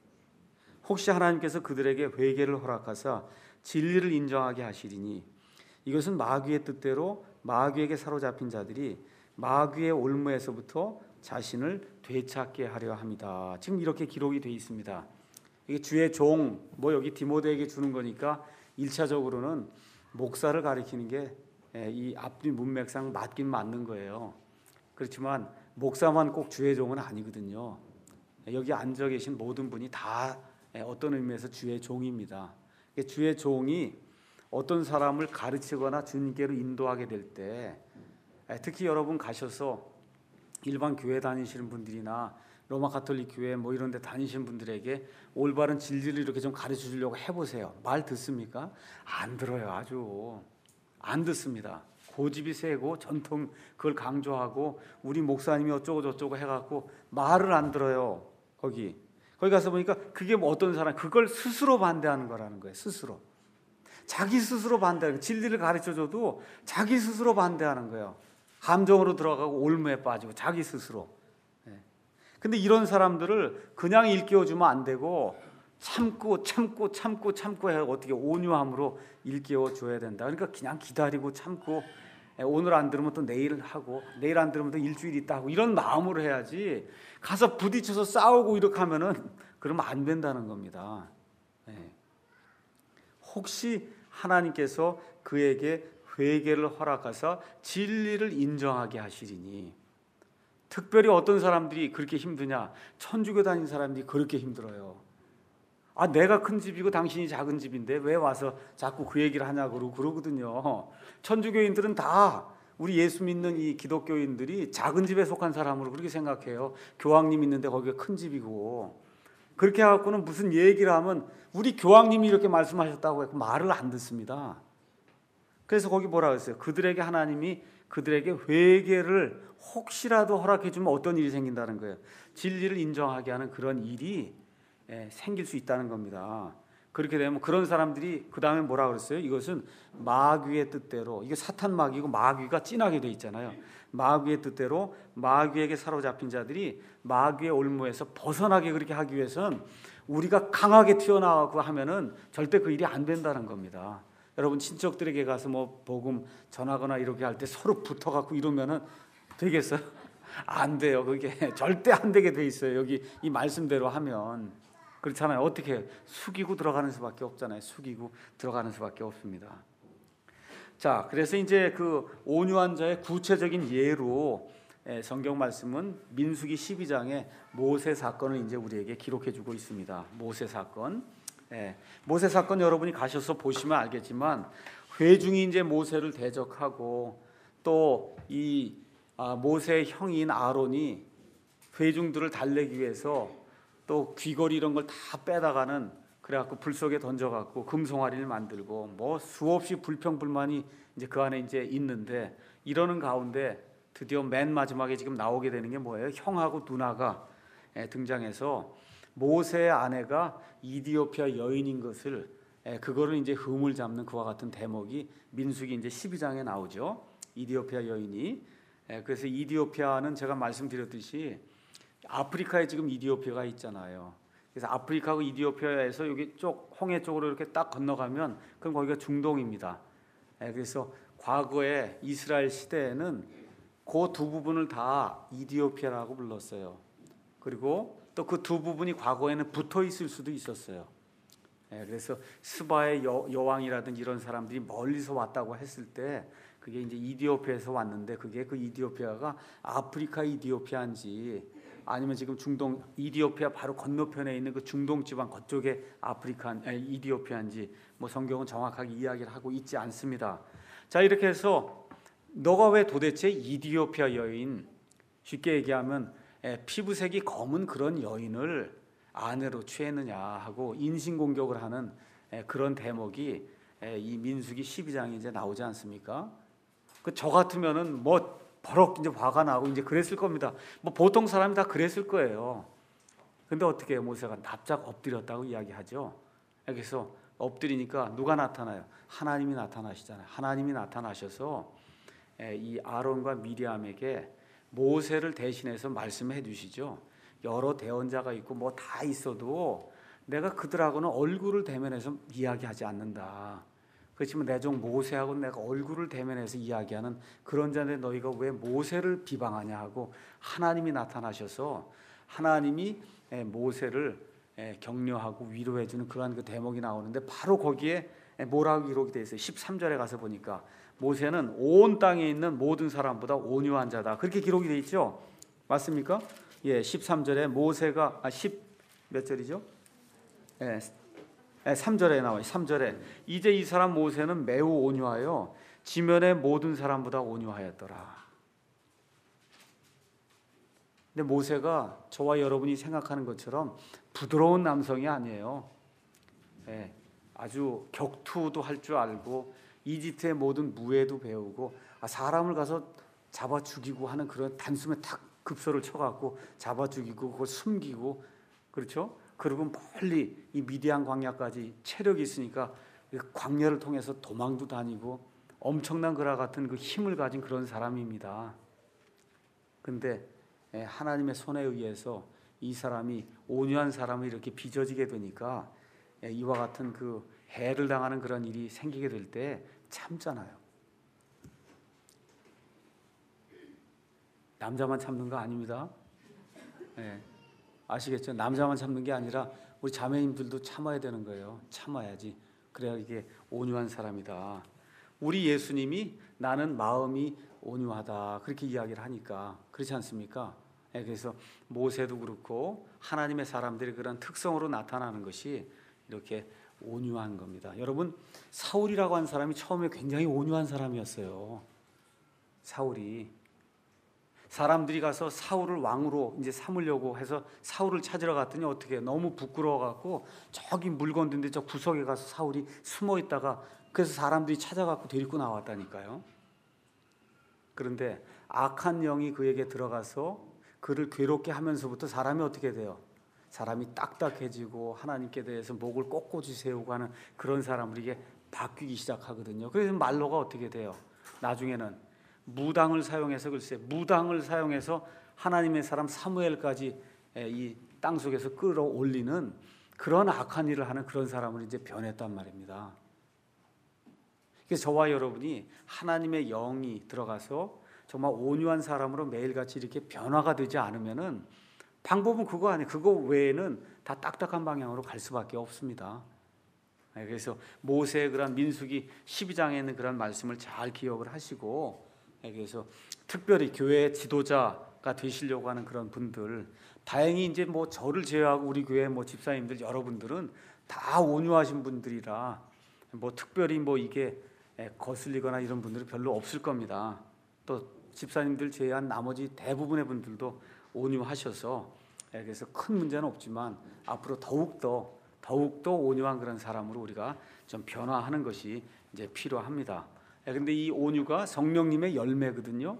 혹시 하나님께서 그들에게 회개를 허락하사 진리를 인정하게 하시리니 이것은 마귀의 뜻대로 마귀에게 사로잡힌 자들이 마귀의 올무에서부터 자신을 되찾게 하려 합니다. 지금 이렇게 기록이 되어 있습니다. 이게 주의 종, 뭐 여기 디모데에게 주는 거니까 1차적으로는 목사를 가리키는 게 이 앞뒤 문맥상 맞긴 맞는 거예요. 그렇지만 목사만 꼭 주의 종은 아니거든요. 여기 앉아 계신 모든 분이 다 어떤 의미에서 주의 종입니다. 주의 종이 어떤 사람을 가르치거나 주님께로 인도하게 될 때, 특히 여러분 가셔서 일반 교회 다니시는 분들이나 로마 가톨릭 교회 뭐 이런 데 다니시는 분들에게 올바른 진리를 이렇게 좀 가르쳐 주려고 해보세요. 말 듣습니까? 안 들어요. 아주 안 듣습니다. 고집이 세고 전통 그걸 강조하고 우리 목사님이 어쩌고 저쩌고 해갖고 말을 안 들어요. 거기 가서 보니까 그게 뭐 어떤 사람, 그걸 스스로 반대하는 거라는 거예요. 스스로 자기 스스로 반대하는 거예요. 진리를 가르쳐줘도 자기 스스로 반대하는 거예요. 감정으로 들어가고 올무에 빠지고 자기 스스로. 근데 이런 사람들을 그냥 일깨워주면 안 되고 참고 해야 어떻게 온유함으로 일깨워줘야 된다. 그러니까 그냥 기다리고 참고 오늘 안 들으면 또 내일 하고 내일 안 들으면 또 일주일 있다 하고 이런 마음으로 해야지, 가서 부딪혀서 싸우고 이렇게 하면은 그러면 안 된다는 겁니다. 혹시 하나님께서 그에게 회개를 허락하사 진리를 인정하게 하시리니. 특별히 어떤 사람들이 그렇게 힘드냐? 천주교 다닌 사람들이 그렇게 힘들어요. 아, 내가 큰 집이고 당신이 작은 집인데 왜 와서 자꾸 그 얘기를 하냐고 그러거든요. 천주교인들은 다 우리 예수 믿는 이 기독교인들이 작은 집에 속한 사람으로 그렇게 생각해요. 교황님 있는데 거기가 큰 집이고. 그렇게 해갖고는 무슨 얘기를 하면 우리 교황님이 이렇게 말씀하셨다고 해서 말을 안 듣습니다. 그래서 거기 뭐라 그랬어요? 그들에게 하나님이 그들에게 회개를 혹시라도 허락해 주면 어떤 일이 생긴다는 거예요. 진리를 인정하게 하는 그런 일이 생길 수 있다는 겁니다. 그렇게 되면 그런 사람들이 그 다음에 뭐라 그랬어요? 이것은 마귀의 뜻대로, 이게 사탄 마귀고 마귀가 진하게 돼 있잖아요. 마귀의 뜻대로 마귀에게 사로잡힌 자들이 마귀의 올무에서 벗어나게 그렇게 하기 위해서는 우리가 강하게 튀어나가고 하면은 절대 그 일이 안 된다는 겁니다. 여러분 친척들에게 가서 뭐 복음 전하거나 이렇게 할 때 서로 붙어갖고 이러면은 되겠어요? 안 돼요. 그게 절대 안 되게 돼 있어요. 여기 이 말씀대로 하면. 그렇잖아요. 어떻게 숙이고 들어가는 수밖에 없잖아요. 숙이고 들어가는 수밖에 없습니다. 자, 그래서 이제 그 온유한 자의 구체적인 예로 성경 말씀은 민수기 12장에 모세 사건을 이제 우리에게 기록해 주고 있습니다. 모세 사건. 모세 사건 여러분이 가셔서 보시면 알겠지만 회중이 이제 모세를 대적하고 또 이 모세의 형인 아론이 회중들을 달래기 위해서 또 귀걸이 이런 걸 다 빼다가는 그래갖고 불 속에 던져갖고 금송아리를 만들고 뭐 수없이 불평불만이 이제 그 안에 이제 있는데 이러는 가운데 드디어 맨 마지막에 지금 나오게 되는 게 뭐예요? 형하고 누나가 등장해서 모세의 아내가 이디오피아 여인인 것을 그거를 이제 흠을 잡는 그와 같은 대목이 민수기 이제 12장에 나오죠. 이디오피아 여인이. 그래서 이디오피아는 제가 말씀드렸듯이 아프리카에 지금 이디오피아가 있잖아요. 그래서 아프리카하고 이디오피아에서 여기 쪽 홍해 쪽으로 이렇게 딱 건너가면 그럼 거기가 중동입니다. 그래서 과거에 이스라엘 시대에는 그 두 부분을 다 이디오피아라고 불렀어요. 그리고 또 그 두 부분이 과거에는 붙어 있을 수도 있었어요. 그래서 스바의 여왕이라든지 이런 사람들이 멀리서 왔다고 했을 때 그게 이제 이디오피아에서 왔는데 그게 그 이디오피아가 아프리카 이디오피아인지 아니면 지금 중동 이디오피아 바로 건너편에 있는 그 중동 지방 그쪽에 이디오피아인지 뭐 성경은 정확하게 이야기를 하고 있지 않습니다. 자, 이렇게 해서 너가 왜 도대체 이디오피아 여인, 쉽게 얘기하면 피부색이 검은 그런 여인을 아내로 취했느냐 하고 인신공격을 하는 그런 대목이 이 민수기 12장에 이제 나오지 않습니까? 그 저 같으면은 뭐 버럭 이제 화가 나고 이제 그랬을 겁니다. 뭐 보통 사람이 다 그랬을 거예요. 근데 어떻게 해요? 모세가 납작 엎드렸다고 이야기하죠. 그래서 엎드리니까 누가 나타나요? 하나님이 나타나시잖아요. 하나님이 나타나셔서 이 아론과 미리암에게 모세를 대신해서 말씀해 주시죠. 여러 대언자가 있고 뭐 다 있어도 내가 그들하고는 얼굴을 대면해서 이야기하지 않는다. 그렇지만 내 종 모세하고 내가 얼굴을 대면해서 이야기하는 그런 자인데 너희가 왜 모세를 비방하냐 하고 하나님이 나타나셔서 하나님이 모세를 격려하고 위로해 주는 그러한 그 대목이 나오는데 바로 거기에 뭐라고 기록이 되어 있어요. 13절에 가서 보니까 모세는 온 땅에 있는 모든 사람보다 온유한 자다. 그렇게 기록이 되어 있죠. 맞습니까? 예, 13절에 모세가 10 몇 절이죠? 3절에 나와요. 3절에 이제 이 사람 모세는 매우 온유하여 지면의 모든 사람보다 온유하였더라. 근데 모세가 저와 여러분이 생각하는 것처럼 부드러운 남성이 아니에요. 아주 격투도 할 줄 알고 이집트의 모든 무예도 배우고 사람을 가서 잡아 죽이고 하는 그런 단숨에 탁 급소를 쳐갖고 잡아 죽이고 그걸 숨기고 그렇죠? 그리고 멀리 이 미디안 광야까지 체력이 있으니까 광야를 통해서 도망도 다니고 엄청난 그와 같은 그 힘을 가진 그런 사람입니다. 근데 하나님의 손에 의해서 이 사람이 온유한 사람을 이렇게 빚어지게 되니까 이와 같은 그 해를 당하는 그런 일이 생기게 될 때 참잖아요. 남자만 참는 거 아닙니다. 아시겠죠? 남자만 참는 게 아니라 우리 자매님들도 참아야 되는 거예요. 참아야지. 그래야 이게 온유한 사람이다. 우리 예수님이 나는 마음이 온유하다 그렇게 이야기를 하니까 그렇지 않습니까? 그래서 모세도 그렇고 하나님의 사람들이 그런 특성으로 나타나는 것이 이렇게 온유한 겁니다. 여러분, 사울이라고 하는 사람이 처음에 굉장히 온유한 사람이었어요. 사울이 사람들이 가서 사울을 왕으로 이제 삼으려고 해서 사울을 찾으러 갔더니 어떻게 너무 부끄러워 갖고 저기 물건들인데 저 구석에 가서 사울이 숨어 있다가 그래서 사람들이 찾아갖고 데리고 나왔다니까요. 그런데 악한 영이 그에게 들어가서 그를 괴롭게 하면서부터 사람이 어떻게 돼요? 사람이 딱딱해지고 하나님께 대해서 목을 꼿꼿이 세우고 하는 그런 사람으로 이게 바뀌기 시작하거든요. 그래서 말로가 어떻게 돼요? 나중에는 무당을 사용해서 글쎄 무당을 사용해서 하나님의 사람 사무엘까지 이 땅속에서 끌어올리는 그런 악한 일을 하는 그런 사람으로 이제 변했단 말입니다. 그래서 저와 여러분이 하나님의 영이 들어가서 정말 온유한 사람으로 매일같이 이렇게 변화가 되지 않으면은 방법은 그거 아니에요. 그거 외에는 다 딱딱한 방향으로 갈 수밖에 없습니다. 그래서 모세의 그런 민수기 12장에 있는 그런 말씀을 잘 기억을 하시고, 그래서 특별히 교회 지도자가 되시려고 하는 그런 분들, 다행히 이제 뭐 저를 제외하고 우리 교회 뭐 집사님들 여러분들은 다 온유하신 분들이라 뭐 특별히 뭐 이게 거슬리거나 이런 분들은 별로 없을 겁니다. 또 집사님들 제외한 나머지 대부분의 분들도 온유하셔서 그래서 큰 문제는 없지만 앞으로 더욱더 온유한 그런 사람으로 우리가 좀 변화하는 것이 이제 필요합니다. 그런데 이 온유가 성령님의 열매거든요.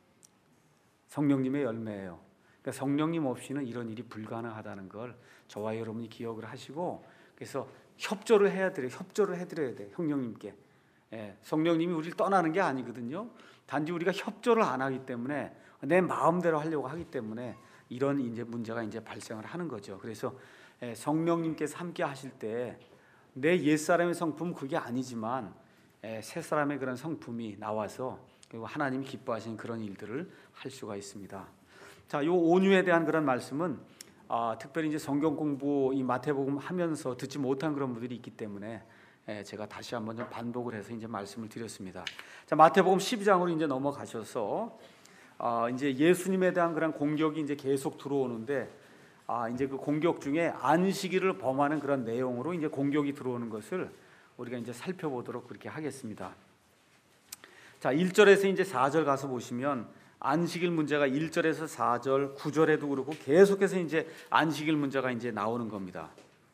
성령님의 열매예요. 그러니까 성령님 없이는 이런 일이 불가능하다는 걸 저와 여러분이 기억을 하시고, 그래서 협조를 해드려야 돼요. 성령님께. 성령님이 우리를 떠나는 게 아니거든요. 단지 우리가 협조를 안 하기 때문에 내 마음대로 하려고 하기 때문에 이런 이제 문제가 이제 발생을 하는 거죠. 그래서 성령님께서 함께 하실 때 내 옛사람의 성품은 그게 아니지만 새 사람의 그런 성품이 나와서 그리고 하나님이 기뻐하시는 그런 일들을 할 수가 있습니다. 자, 요 온유에 대한 그런 말씀은 특별히 이제 성경 공부 이 마태복음 하면서 듣지 못한 그런 분들이 있기 때문에 제가 다시 한번 좀 반복을 해서 이제 말씀을 드렸습니다. 자, 마태복음 12장으로 이제 넘어가셔서 이제 예수님에 대한 그런 공격이 이제 계속 들어오는데 이제 그 공격 중에 안식일을 범하는 그런 내용으로 이제 공격이 들어오는 것을 우리가 이제 살펴보도록 그렇게 하겠습니다. 자, 1절에서 이제 4절 가서 보시면 안식일 문제가 1절에서 4절, 9절에도 그렇고 계속해서 이제 안식일 문제가 이제 나오는 겁니다.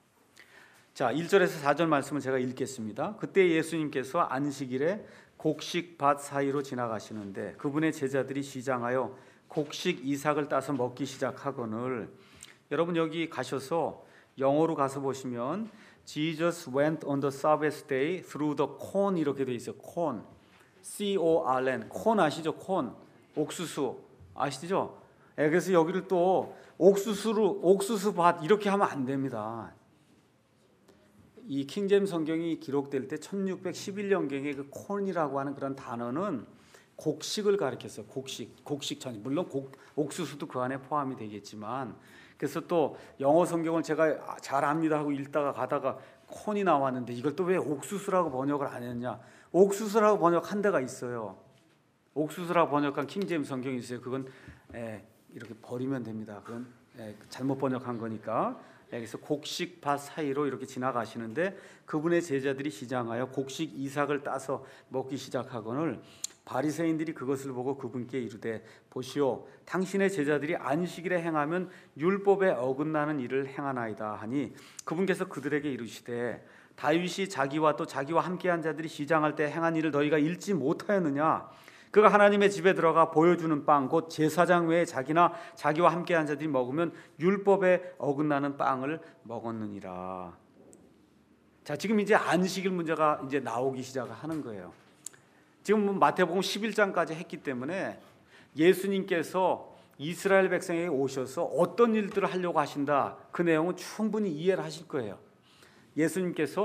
자, 1절에서 4절 말씀을 제가 읽겠습니다. 그때 예수님께서 안식일에 곡식밭 사이로 지나가시는데 그분의 제자들이 시장하여 곡식 이삭을 따서 먹기 시작하거늘. 여러분 여기 가셔서 영어로 가서 보시면 Jesus went on the Sabbath day through the corn 이렇게 돼 있어요. corn, C-O-R-N. 콘 아시죠? 콘, 옥수수 아시죠? 그래서 여기를 또 옥수수밭 이렇게 하면 안 됩니다. 이 킹제임스 성경이 기록될 때 1611년경에 그 콘이라고 하는 그런 단어는 곡식을 가리켰어요. 곡식전. 물론 옥수수도 그 안에 포함이 되겠지만, 그래서 또 영어 성경을 제가 잘 압니다 하고 읽다가 가다가 콘이 나왔는데 이걸 또 왜 옥수수라고 번역을 안 했냐? 옥수수라고 번역한 데가 있어요. 옥수수라고 번역한 킹제임스 성경이 있어요. 그건 이렇게 버리면 됩니다. 그건 잘못 번역한 거니까. 그래서 곡식밭 사이로 이렇게 지나가시는데 그분의 제자들이 시장하여 곡식 이삭을 따서 먹기 시작하거늘. 바리새인들이 그것을 보고 그분께 이르되 보시오, 당신의 제자들이 안식일에 행하면 율법에 어긋나는 일을 행하나이다 하니 그분께서 그들에게 이르시되 다윗이 자기와 또 자기와 함께한 자들이 시장할 때 행한 일을 너희가 읽지 못하였느냐? 그가 하나님의 집에 들어가 보여주는 빵 곧 제사장 외에 자기나 자기와 함께한 자들이 먹으면 율법에 어긋나는 빵을 먹었느니라. 자, 지금 이제 안식일 문제가 이제 나오기 시작하는 거예요. 지금 마태복음 11장까지 했기 때문에 예수님께서 이스라엘 백성에게 오셔서 어떤 일들을 하려고 하신다, 그 내용은 충분히 이해를 하실 거예요. 예수님께서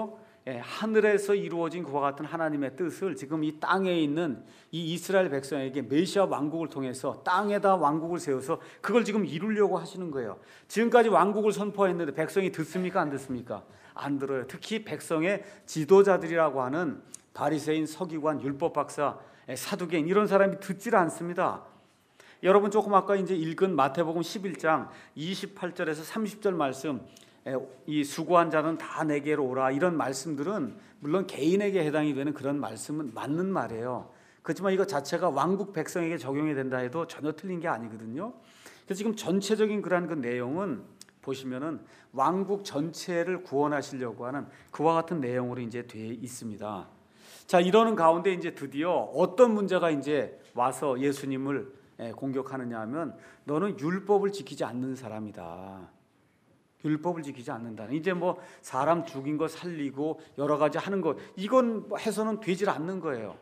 하늘에서 이루어진 그와 같은 하나님의 뜻을 지금 이 땅에 있는 이 이스라엘 백성에게 메시아 왕국을 통해서 땅에다 왕국을 세워서 그걸 지금 이루려고 하시는 거예요. 지금까지 왕국을 선포했는데 백성이 듣습니까? 안 듣습니까? 안 들어요. 특히 백성의 지도자들이라고 하는 바리새인, 서기관, 율법 박사, 사두개인 이런 사람이 듣질 않습니다. 여러분 조금 아까 이제 읽은 마태복음 11장 28절에서 30절 말씀, 이 수고한 자는 다 내게로 오라, 이런 말씀들은 물론 개인에게 해당이 되는 그런 말씀은 맞는 말이에요. 그렇지만 이거 자체가 왕국 백성에게 적용이 된다 해도 전혀 틀린 게 아니거든요. 그래서 지금 전체적인 그러한 그 내용은 보시면은 왕국 전체를 구원하시려고 하는 그와 같은 내용으로 이제 되어 있습니다. 자, 이러는 가운데 이제 드디어 어떤 문제가 이제 와서 예수님을 공격하느냐 하면, 너는 율법을 지키지 않는 사람이다. 율법을 지키지 않는다는, 이제 뭐 사람 죽인 거 살리고 여러 가지 하는 거, 이건 해서는 되질 않는 거예요.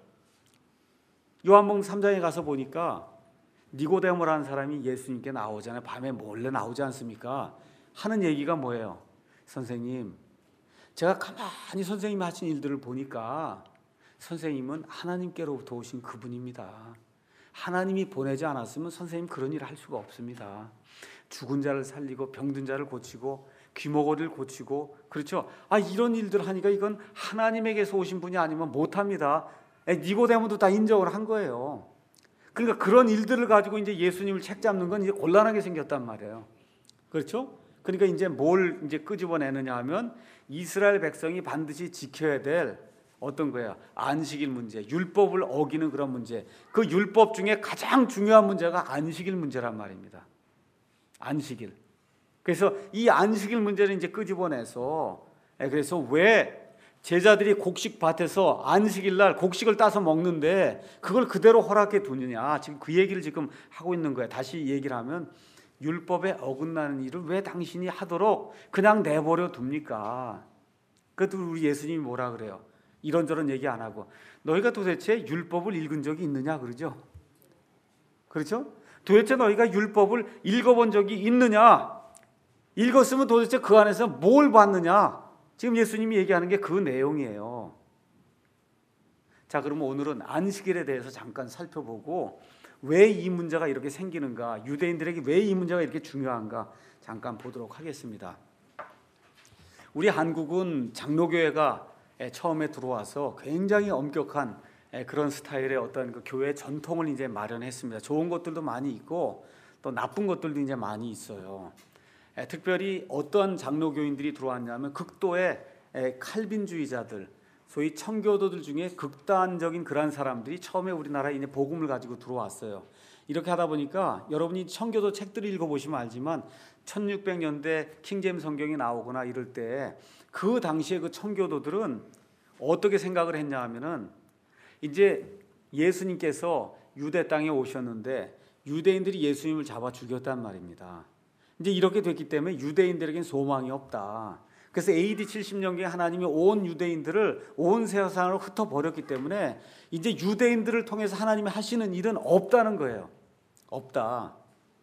요한복음 3장에 가서 보니까 니고데모라는 사람이 예수님께 나오잖아요. 밤에 몰래 나오지 않습니까? 하는 얘기가 뭐예요? 선생님, 제가 가만히 선생님이 하신 일들을 보니까 선생님은 하나님께로부터 오신 그분입니다. 하나님이 보내지 않았으면 선생님 그런 일을 할 수가 없습니다. 죽은 자를 살리고 병든 자를 고치고 귀머거리를 고치고, 그렇죠? 이런 일들 하니까 이건 하나님에게서 오신 분이 아니면 못합니다. 니고데모도 다 인정을 한 거예요. 그러니까 그런 일들을 가지고 이제 예수님을 책잡는 건 이제 곤란하게 생겼단 말이에요. 그렇죠? 그러니까 이제 뭘 이제 끄집어내느냐 하면, 이스라엘 백성이 반드시 지켜야 될 어떤 거야? 안식일 문제, 율법을 어기는 그런 문제. 그 율법 중에 가장 중요한 문제가 안식일 문제란 말입니다. 안식일. 그래서 이 안식일 문제를 이제 끄집어내서, 그래서 왜 제자들이 곡식밭에서 안식일 날 곡식을 따서 먹는데 그걸 그대로 허락해 두느냐, 지금 그 얘기를 지금 하고 있는 거예요. 다시 얘기를 하면, 율법에 어긋나는 일을 왜 당신이 하도록 그냥 내버려 둡니까? 그것도 우리 예수님이 뭐라 그래요? 이런저런 얘기 안 하고, 너희가 도대체 율법을 읽은 적이 있느냐 그러죠? 그렇죠? 도대체 너희가 율법을 읽어본 적이 있느냐? 읽었으면 도대체 그 안에서 뭘 봤느냐? 지금 예수님이 얘기하는 게 그 내용이에요. 자, 그러면 오늘은 안식일에 대해서 잠깐 살펴보고, 왜 이 문제가 이렇게 생기는가, 유대인들에게 왜 이 문제가 이렇게 중요한가 잠깐 보도록 하겠습니다. 우리 한국은 장로교회가 처음에 들어와서 굉장히 엄격한 그런 스타일의 어떤 그 교회 전통을 이제 마련했습니다. 좋은 것들도 많이 있고 또 나쁜 것들도 이제 많이 있어요. 특별히 어떤 장로교인들이 들어왔냐면, 극도의 칼빈주의자들, 소위 청교도들 중에 극단적인 그런 사람들이 처음에 우리나라에 이제 복음을 가지고 들어왔어요. 이렇게 하다 보니까 여러분이 청교도 책들을 읽어보시면 알지만 1600년대 킹제임스 성경이 나오거나 이럴 때 그 당시에 그 청교도들은 어떻게 생각을 했냐 하면은, 이제 예수님께서 유대 땅에 오셨는데 유대인들이 예수님을 잡아 죽였단 말입니다. 이제 이렇게 됐기 때문에 유대인들에겐 소망이 없다. 그래서 AD 70년경에 하나님이 온 유대인들을 온 세상으로 흩어버렸기 때문에 이제 유대인들을 통해서 하나님이 하시는 일은 없다는 거예요. 없다.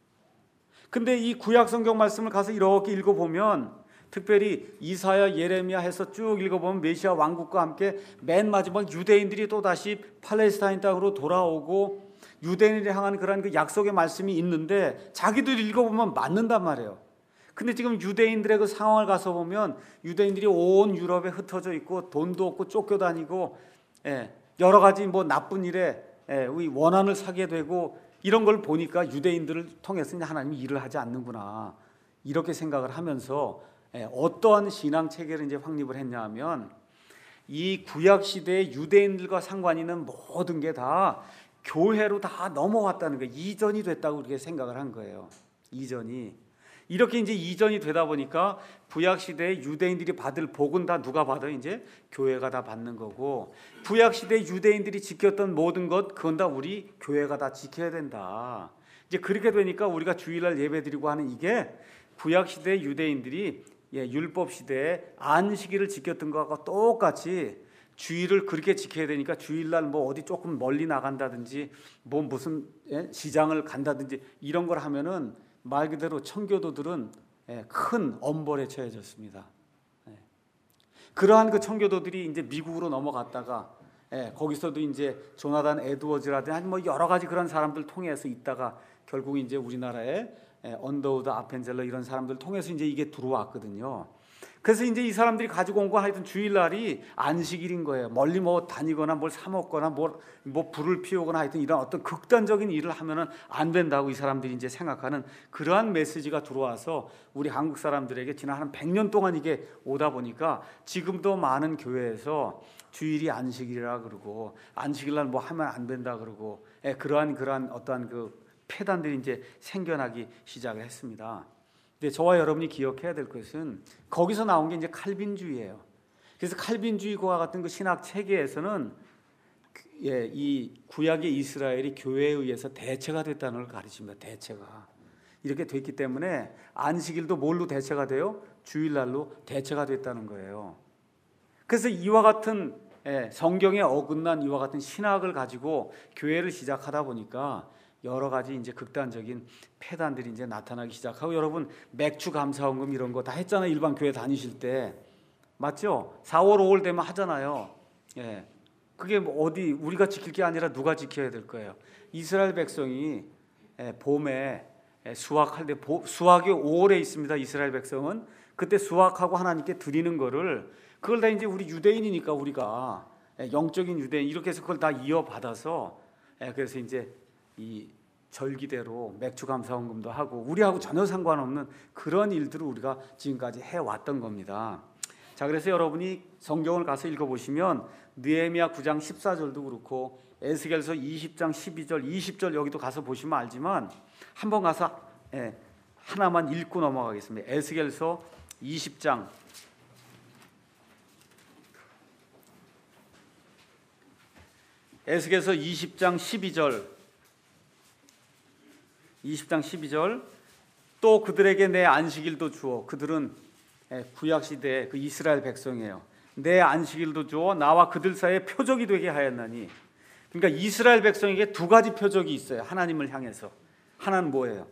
근데 이 구약 성경 말씀을 가서 이렇게 읽어보면, 특별히 이사야, 예레미야 해서 쭉 읽어보면 메시아 왕국과 함께 맨 마지막 유대인들이 또다시 팔레스타인 땅으로 돌아오고 유대인을 향한 그런 그 약속의 말씀이 있는데, 자기들 읽어보면 맞는단 말이에요. 근데 지금 유대인들의 그 상황을 가서 보면 유대인들이 온 유럽에 흩어져 있고 돈도 없고 쫓겨다니고, 여러 가지 뭐 나쁜 일에 원한을 사게 되고, 이런 걸 보니까 유대인들을 통해서 하나님이 일을 하지 않는구나, 이렇게 생각을 하면서 어떠한 신앙 체계를 이제 확립을 했냐면, 이 구약 시대의 유대인들과 상관 있는 모든 게 다 교회로 다 넘어왔다는 거예요. 이전이 됐다고 그렇게 생각을 한 거예요. 이전이. 이렇게 이제 이전이 되다 보니까 구약 시대의 유대인들이 받을 복은 다 누가 받아? 이제 교회가 다 받는 거고, 구약 시대 유대인들이 지켰던 모든 것, 그건 다 우리 교회가 다 지켜야 된다. 이제 그렇게 되니까 우리가 주일날 예배드리고 하는 이게 구약 시대 유대인들이 율법 시대에 안식일을 지켰던 것과 똑같이 주일을 그렇게 지켜야 되니까 주일날 뭐 어디 조금 멀리 나간다든지 뭐 무슨 시장을 간다든지 이런 걸 하면은 말 그대로 청교도들은 큰 엄벌에 처해졌습니다. 그러한 그 청교도들이 이제 미국으로 넘어갔다가 거기서도 이제 조나단 에드워즈라든지 뭐 여러 가지 그런 사람들 통해서 있다가 결국 이제 우리나라에 언더우드 아펜젤러 이런 사람들 통해서 이제 이게 들어왔거든요. 그래서 이제 이 사람들이 가지고 온 거 하여튼 주일날이 안식일인 거예요. 멀리 뭐 다니거나 뭘 사 먹거나 뭐 불을 피우거나 하여튼 이런 어떤 극단적인 일을 하면은 안 된다고 이 사람들이 이제 생각하는 그러한 메시지가 들어와서 우리 한국 사람들에게 지난 한 100년 동안 이게 오다 보니까 지금도 많은 교회에서 주일이 안식일이라 그러고 안식일날 뭐 하면 안 된다 그러고 그러한 어떠한 그 폐단들이 이제 생겨나기 시작을 했습니다. 근데 저와 여러분이 기억해야 될 것은 거기서 나온 게 이제 칼빈주의예요. 그래서 칼빈주의와 같은 그 신학 체계에서는 이 구약의 이스라엘이 교회에 의해서 대체가 됐다는 걸 가르칩니다. 대체가 이렇게 됐기 때문에 안식일도 뭘로 대체가 돼요? 주일날로 대체가 됐다는 거예요. 그래서 이와 같은 성경에 어긋난 이와 같은 신학을 가지고 교회를 시작하다 보니까 여러 가지 이제 극단적인 폐단들이 이제 나타나기 시작하고, 여러분 맥주 감사원금 이런 거 다 했잖아요. 일반 교회 다니실 때 맞죠? 4월 5월 되면 하잖아요. 그게 뭐 어디 우리가 지킬 게 아니라 누가 지켜야 될 거예요? 이스라엘 백성이 봄에 수확할 때 수확이 5월에 있습니다. 이스라엘 백성은 그때 수확하고 하나님께 드리는 거를 그걸 다 이제 우리 유대인이니까 우리가 영적인 유대인 이렇게 해서 그걸 다 이어받아서 그래서 이제 이 절기대로 맥주 감사원금도 하고 우리하고 전혀 상관없는 그런 일들을 우리가 지금까지 해왔던 겁니다. 자, 그래서 여러분이 성경을 가서 읽어보시면 느헤미야 9장 14절도 그렇고 에스겔서 20장 12절 20절 여기도 가서 보시면 알지만 한번 가서 하나만 읽고 넘어가겠습니다. 에스겔서 20장 20장 12절 또 그들에게 내 안식일도 주어. 그들은 구약시대의 그 이스라엘 백성이에요. 내 안식일도 주어 나와 그들 사이에 표적이 되게 하였나니. 그러니까 이스라엘 백성에게 두 가지 표적이 있어요. 하나님을 향해서. 하나는 뭐예요?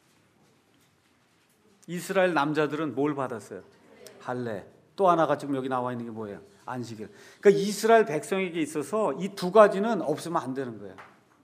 이스라엘 남자들은 뭘 받았어요? 할례. 또 하나가 지금 여기 나와 있는 게 뭐예요? 안식일. 그러니까 이스라엘 백성에게 있어서 이 두 가지는 없으면 안 되는 거예요.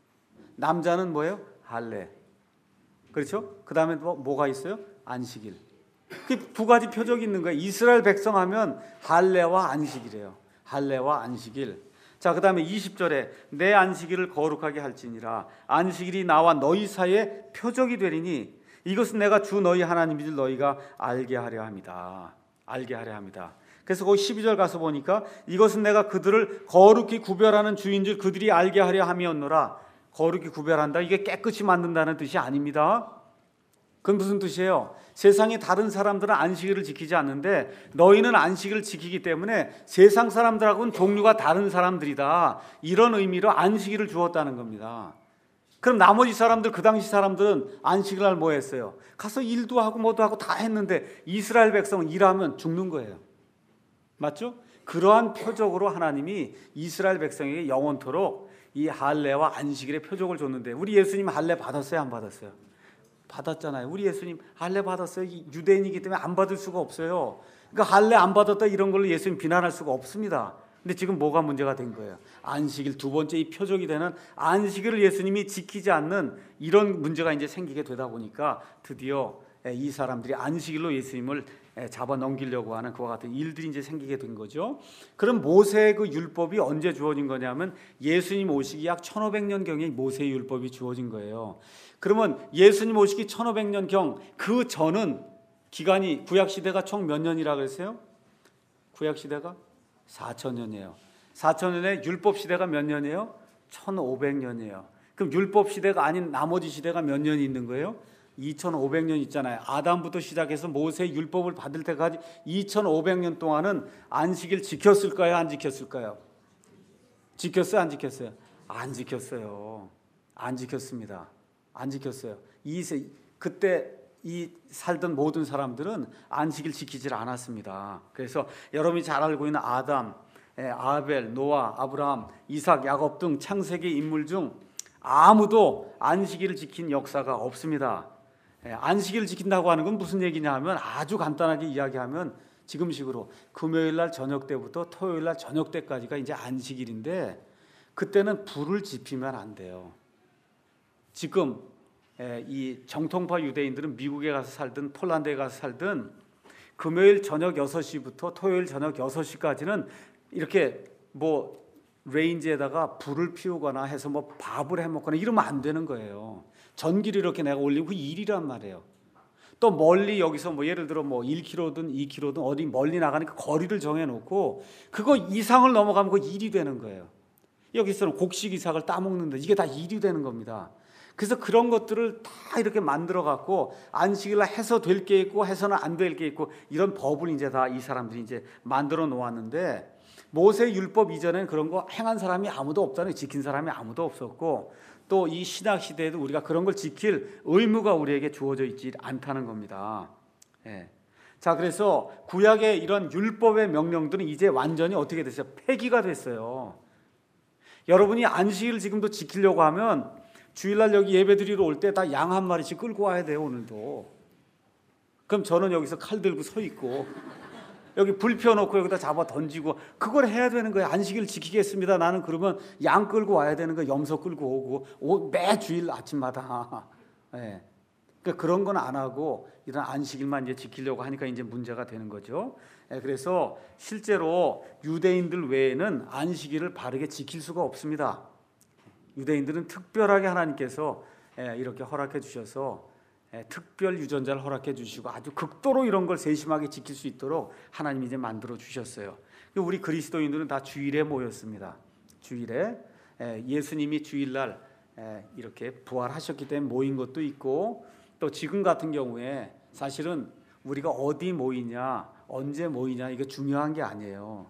남자는 뭐예요? 할례. 그렇죠? 그 다음에 뭐가 있어요? 안식일. 그 두 가지 표적이 있는 거예요. 이스라엘 백성 하면 할례와 안식일이에요. 할례와 안식일. 자, 그 다음에 20절에 내 안식일을 거룩하게 할지니라. 안식일이 나와 너희 사이에 표적이 되리니 이것은 내가 주 너희 하나님인 줄 너희가 알게 하려 합니다. 알게 하려 합니다. 그래서 거기 12절 가서 보니까 이것은 내가 그들을 거룩히 구별하는 주인 줄 그들이 알게 하려 함이었노라. 거룩히 구별한다. 이게 깨끗이 만든다는 뜻이 아닙니다. 그건 무슨 뜻이에요? 세상의 다른 사람들은 안식일을 지키지 않는데 너희는 안식일을 지키기 때문에 세상 사람들하고는 종류가 다른 사람들이다. 이런 의미로 안식일을 주었다는 겁니다. 그럼 나머지 사람들, 그 당시 사람들은 안식일 날 뭐 했어요? 가서 일도 하고 뭐도 하고 다 했는데 이스라엘 백성은 일하면 죽는 거예요. 맞죠? 그러한 표적으로 하나님이 이스라엘 백성에게 영원토록 이 할례와 안식일의 표적을 줬는데 우리 예수님 할례 받았어요? 안 받았어요? 받았잖아요. 우리 예수님 할례 받았어요. 유대인이기 때문에 안 받을 수가 없어요. 그러니까 할례 안 받았다 이런 걸로 예수님 비난할 수가 없습니다. 근데 지금 뭐가 문제가 된 거예요? 안식일, 두 번째 이 표적이 되는 안식일을 예수님이 지키지 않는 이런 문제가 이제 생기게 되다 보니까 드디어 이 사람들이 안식일로 예수님을 잡아 넘기려고 하는 그와 같은 일들이 이제 생기게 된 거죠. 그럼 모세의 그 율법이 언제 주어진 거냐면 예수님 오시기 약 1500년경에 모세의 율법이 주어진 거예요. 그러면 예수님 오시기 1500년경 그 전은 기간이 구약시대가 총 몇 년이라 그랬어요? 구약시대가 4000년이에요. 4000년에 율법시대가 몇 년이에요? 1500년이에요. 그럼 율법시대가 아닌 나머지 시대가 몇 년이 있는 거예요? 2500년 있잖아요. 아담부터 시작해서 모세의 율법을 받을 때까지 2500년 동안은 안식일 지켰을까요? 안 지켰을까요? 지켰어요? 안 지켰어요? 안 지켰어요. 안 지켰습니다. 안 지켰어요. 그때 이 살던 모든 사람들은 안식일 지키질 않았습니다. 그래서 여러분이 잘 알고 있는 아담, 아벨, 노아, 아브라함, 이삭, 야곱 등 창세기 인물 중 아무도 안식일을 지킨 역사가 없습니다. 안식일을 지킨다고 하는 건 무슨 얘기냐 하면 아주 간단하게 이야기하면 지금식으로 금요일 날 저녁 때부터 토요일 날 저녁 때까지가 이제 안식일인데 그때는 불을 지피면 안 돼요. 지금 이 정통파 유대인들은 미국에 가서 살든 폴란드에 가서 살든 금요일 저녁 6시부터 토요일 저녁 6시까지는 이렇게 뭐 레인지에다가 불을 피우거나 해서 뭐 밥을 해 먹거나 이러면 안 되는 거예요. 전기를 이렇게 내가 올리고 그 일이란 말이에요. 또 멀리 여기서 뭐 예를 들어 뭐 1km든 2km든 어디 멀리 나가니까 거리를 정해 놓고 그거 이상을 넘어가면 그거 일이 되는 거예요. 여기서는 곡식 이삭을 따먹는데 이게 다 일이 되는 겁니다. 그래서 그런 것들을 다 이렇게 만들어 갖고 안식일 날 해서 될 게 있고 해서는 안 될 게 있고 이런 법을 이제 다 이 사람들이 이제 만들어 놓았는데 모세 율법 이전에는 그런 거 행한 사람이 아무도 없잖아요. 지킨 사람이 아무도 없었고 또 이 신약 시대에도 우리가 그런 걸 지킬 의무가 우리에게 주어져 있지 않다는 겁니다. 자, 그래서 구약의 이런 율법의 명령들은 이제 완전히 어떻게 됐어요? 폐기가 됐어요. 여러분이 안식일을 지금도 지키려고 하면 주일날 여기 예배드리러 올 때 다 양 한 마리씩 끌고 와야 돼요. 오늘도. 그럼 저는 여기서 칼 들고 서 있고 여기 불 펴놓고 여기다 잡아 던지고 그걸 해야 되는 거예요. 안식일 지키겠습니다. 나는 그러면 양 끌고 와야 되는 거예요. 염소 끌고 오고 매 주일 아침마다. 그러니까 그런 건 안 하고 이런 안식일만 이제 지키려고 하니까 이제 문제가 되는 거죠. 그래서 실제로 유대인들 외에는 안식일을 바르게 지킬 수가 없습니다. 유대인들은 특별하게 하나님께서 이렇게 허락해 주셔서 특별 유전자를 허락해 주시고 아주 극도로 이런 걸 세심하게 지킬 수 있도록 하나님이 이제 만들어 주셨어요. 우리 그리스도인들은 다 주일에 모였습니다. 주일에 예수님이 주일날 이렇게 부활하셨기 때문에 모인 것도 있고 또 지금 같은 경우에 사실은 우리가 어디 모이냐 언제 모이냐 이게 중요한 게 아니에요.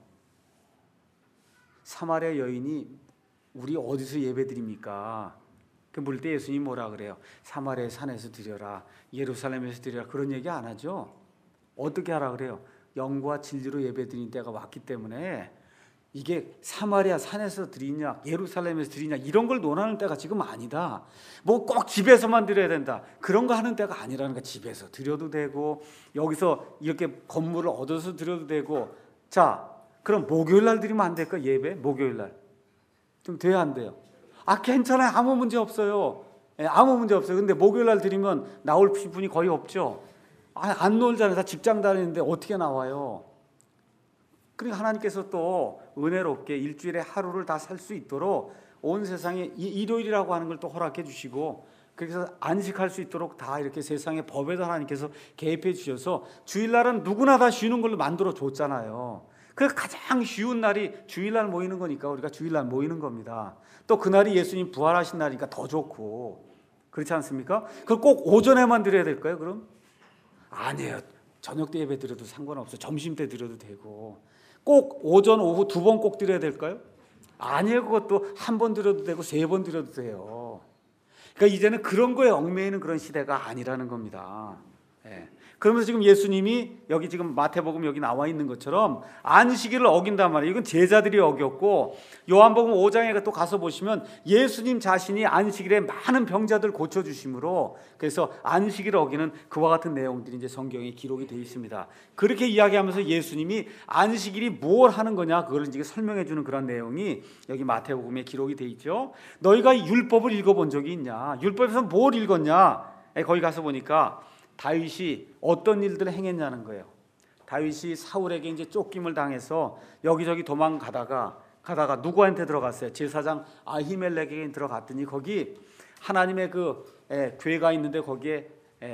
사마리아 여인이 우리 어디서 예배드립니까? 그 물 때 예수님이 뭐라 그래요? 사마리아 산에서 드려라, 예루살렘에서 드려라 그런 얘기 안 하죠. 어떻게 하라 그래요? 영과 진리로 예배드리는 때가 왔기 때문에 이게 사마리아 산에서 드리냐 예루살렘에서 드리냐 이런 걸 논하는 때가 지금 아니다. 뭐 꼭 집에서만 드려야 된다 그런 거 하는 때가 아니라는 거야. 집에서 드려도 되고 여기서 이렇게 건물을 얻어서 드려도 되고. 자, 그럼 목요일 날 드리면 안 될까? 예배 목요일 날 좀 돼야 안 돼요? 아, 괜찮아요. 아무 문제 없어요. 아무 문제 없어요. 근데 목요일 날 드리면 나올 분이 거의 없죠. 안 놀잖아요. 다 직장 다니는데 어떻게 나와요? 그러니까 하나님께서 또 은혜롭게 일주일에 하루를 다 살 수 있도록 온 세상에 일요일이라고 하는 걸 또 허락해 주시고 그래서 안식할 수 있도록 다 이렇게 세상의 법에도 하나님께서 개입해 주셔서 주일날은 누구나 다 쉬는 걸로 만들어 줬잖아요. 그래서 가장 쉬운 날이 주일날 모이는 거니까 우리가 주일날 모이는 겁니다. 또 그날이 예수님 부활하신 날이니까 더 좋고 그렇지 않습니까? 그걸 꼭 오전에만 드려야 될까요? 그럼? 아니에요. 저녁 때 예배 드려도 상관없어요. 점심 때 드려도 되고 꼭 오전 오후 2번 꼭 드려야 될까요? 아니에요. 그것도 1번 드려도 되고 3번 드려도 돼요. 그러니까 이제는 그런 거에 얽매이는 그런 시대가 아니라는 겁니다. 그러면서 지금 예수님이 여기 지금 마태복음 여기 나와 있는 것처럼 안식일을 어긴단 말이에요. 이건 제자들이 어겼고 요한복음 5장에 또 가서 보시면 예수님 자신이 안식일에 많은 병자들 고쳐주심으로 그래서 안식일을 어기는 그와 같은 내용들이 이제 성경에 기록이 되어 있습니다. 그렇게 이야기하면서 예수님이 안식일이 뭘 하는 거냐 그걸 이제 설명해 주는 그런 내용이 여기 마태복음에 기록이 되어 있죠. 너희가 율법을 읽어본 적이 있냐? 율법에서 뭘 읽었냐? 거기 가서 보니까 다윗이 어떤 일들을 행했냐는 거예요. 다윗이 사울에게 이제 쫓김을 당해서 여기저기 도망가다가 누구한테 들어갔어요? 제사장 아히멜렉에게 들어갔더니 거기 하나님의 그 괴가 있는데 거기에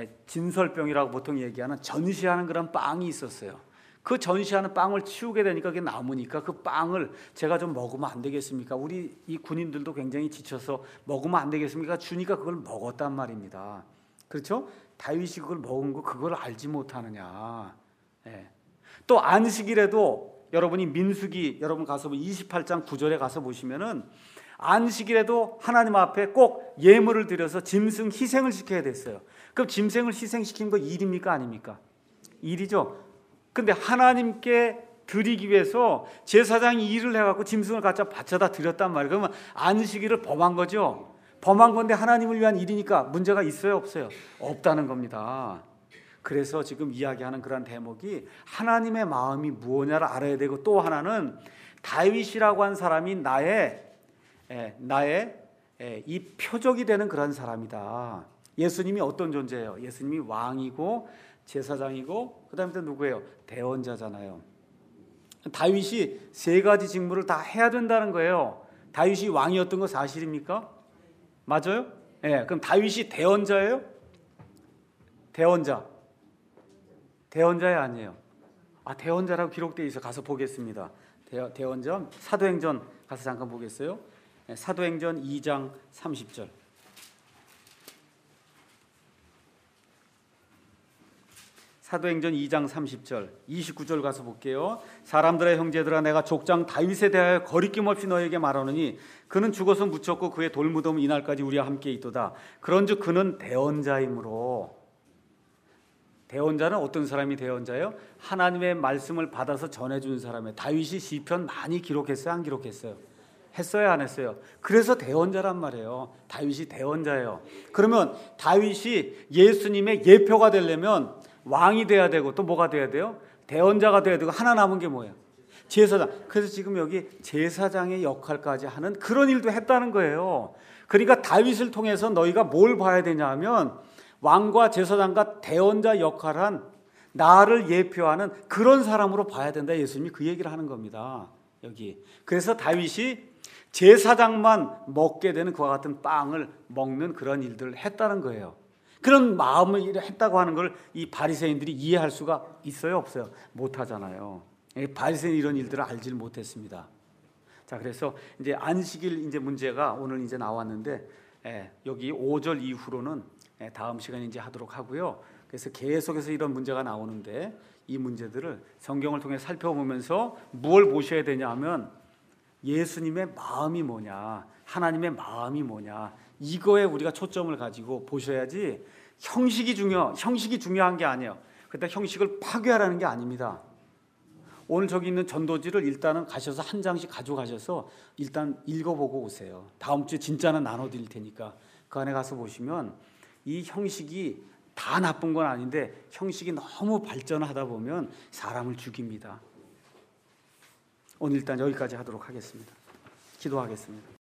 진설병이라고 보통 얘기하는 전시하는 그런 빵이 있었어요. 그 전시하는 빵을 치우게 되니까 그게 남으니까 그 빵을 제가 좀 먹으면 안 되겠습니까? 우리 이 군인들도 굉장히 지쳐서 먹으면 안 되겠습니까? 주니까 그걸 먹었단 말입니다. 그렇죠? 다윗이 그걸 먹은 거 그걸 알지 못하느냐. 또 안식일에도 여러분이 민수기 여러분 가서 28장 9절에 가서 보시면은 안식일에도 하나님 앞에 꼭 예물을 드려서 짐승 희생을 시켜야 됐어요. 그럼 짐승을 희생시킨 거 일입니까 아닙니까? 일이죠. 근데 하나님께 드리기 위해서 제사장이 일을 해갖고 짐승을 갖다 바쳐다 드렸단 말이에요. 그러면 안식일을 범한 거죠. 범한 건데 하나님을 위한 일이니까 문제가 있어요 없어요? 없다는 겁니다. 그래서 지금 이야기하는 그런 대목이 하나님의 마음이 무엇냐를 알아야 되고, 또 하나는 다윗이라고 한 사람이 나의 이 표적이 되는 그런 사람이다. 예수님이 어떤 존재예요? 예수님이 왕이고 제사장이고 그다음에 또 누구예요? 대언자잖아요. 다윗이 세 가지 직무를 다 해야 된다는 거예요. 다윗이 왕이었던 거 사실입니까? 맞아요? 네, 그럼 다윗이 대언자예요? 대언자야 아니에요? 대언자라고 기록되어 있어. 가서 보겠습니다. 대언자 사도행전 가서 잠깐 보겠어요. 네, 사도행전 2장 30절. 사도행전 2장 30절 29절 가서 볼게요. 사람들의 형제들아, 내가 족장 다윗에 대하여 거리낌 없이 너에게 말하노니 그는 죽어서 묻혔고 그의 돌무덤은 이날까지 우리와 함께 있도다. 그런즉 그는 대언자이므로. 대언자는 어떤 사람이 대언자예요? 하나님의 말씀을 받아서 전해준 사람이에요. 다윗이 시편 많이 기록했어요? 안 기록했어요? 했어요? 안 했어요? 그래서 대언자란 말이에요. 다윗이 대언자예요. 그러면 다윗이 예수님의 예표가 되려면 왕이 돼야 되고, 또 뭐가 돼야 돼요? 대언자가 돼야 되고, 하나 남은 게 뭐예요? 제사장. 그래서 지금 여기 제사장의 역할까지 하는 그런 일도 했다는 거예요. 그러니까 다윗을 통해서 너희가 뭘 봐야 되냐 하면 왕과 제사장과 대언자 역할한 나를 예표하는 그런 사람으로 봐야 된다. 예수님이 그 얘기를 하는 겁니다. 여기. 그래서 다윗이 제사장만 먹게 되는 그와 같은 빵을 먹는 그런 일들을 했다는 거예요. 그런 마음을 했다고 하는 걸 이 바리새인들이 이해할 수가 있어요, 없어요? 못 하잖아요. 바리새인 이런 일들을 알지를 못했습니다. 자, 그래서 이제 안식일 이제 문제가 오늘 이제 나왔는데, 여기 5절 이후로는 다음 시간에 이제 하도록 하고요. 그래서 계속해서 이런 문제가 나오는데, 이 문제들을 성경을 통해 살펴보면서 무엇을 보셔야 되냐 하면 예수님의 마음이 뭐냐, 하나님의 마음이 뭐냐, 이거에 우리가 초점을 가지고 보셔야지. 형식이 중요한 게 아니에요. 그때 형식을 파괴하라는 게 아닙니다. 오늘 저기 있는 전도지를 일단은 가셔서 한 장씩 가져가셔서 일단 읽어보고 오세요. 다음 주에 진짜는 나눠드릴 테니까 그 안에 가서 보시면 이 형식이 다 나쁜 건 아닌데 형식이 너무 발전하다 보면 사람을 죽입니다. 오늘 일단 여기까지 하도록 하겠습니다. 기도하겠습니다.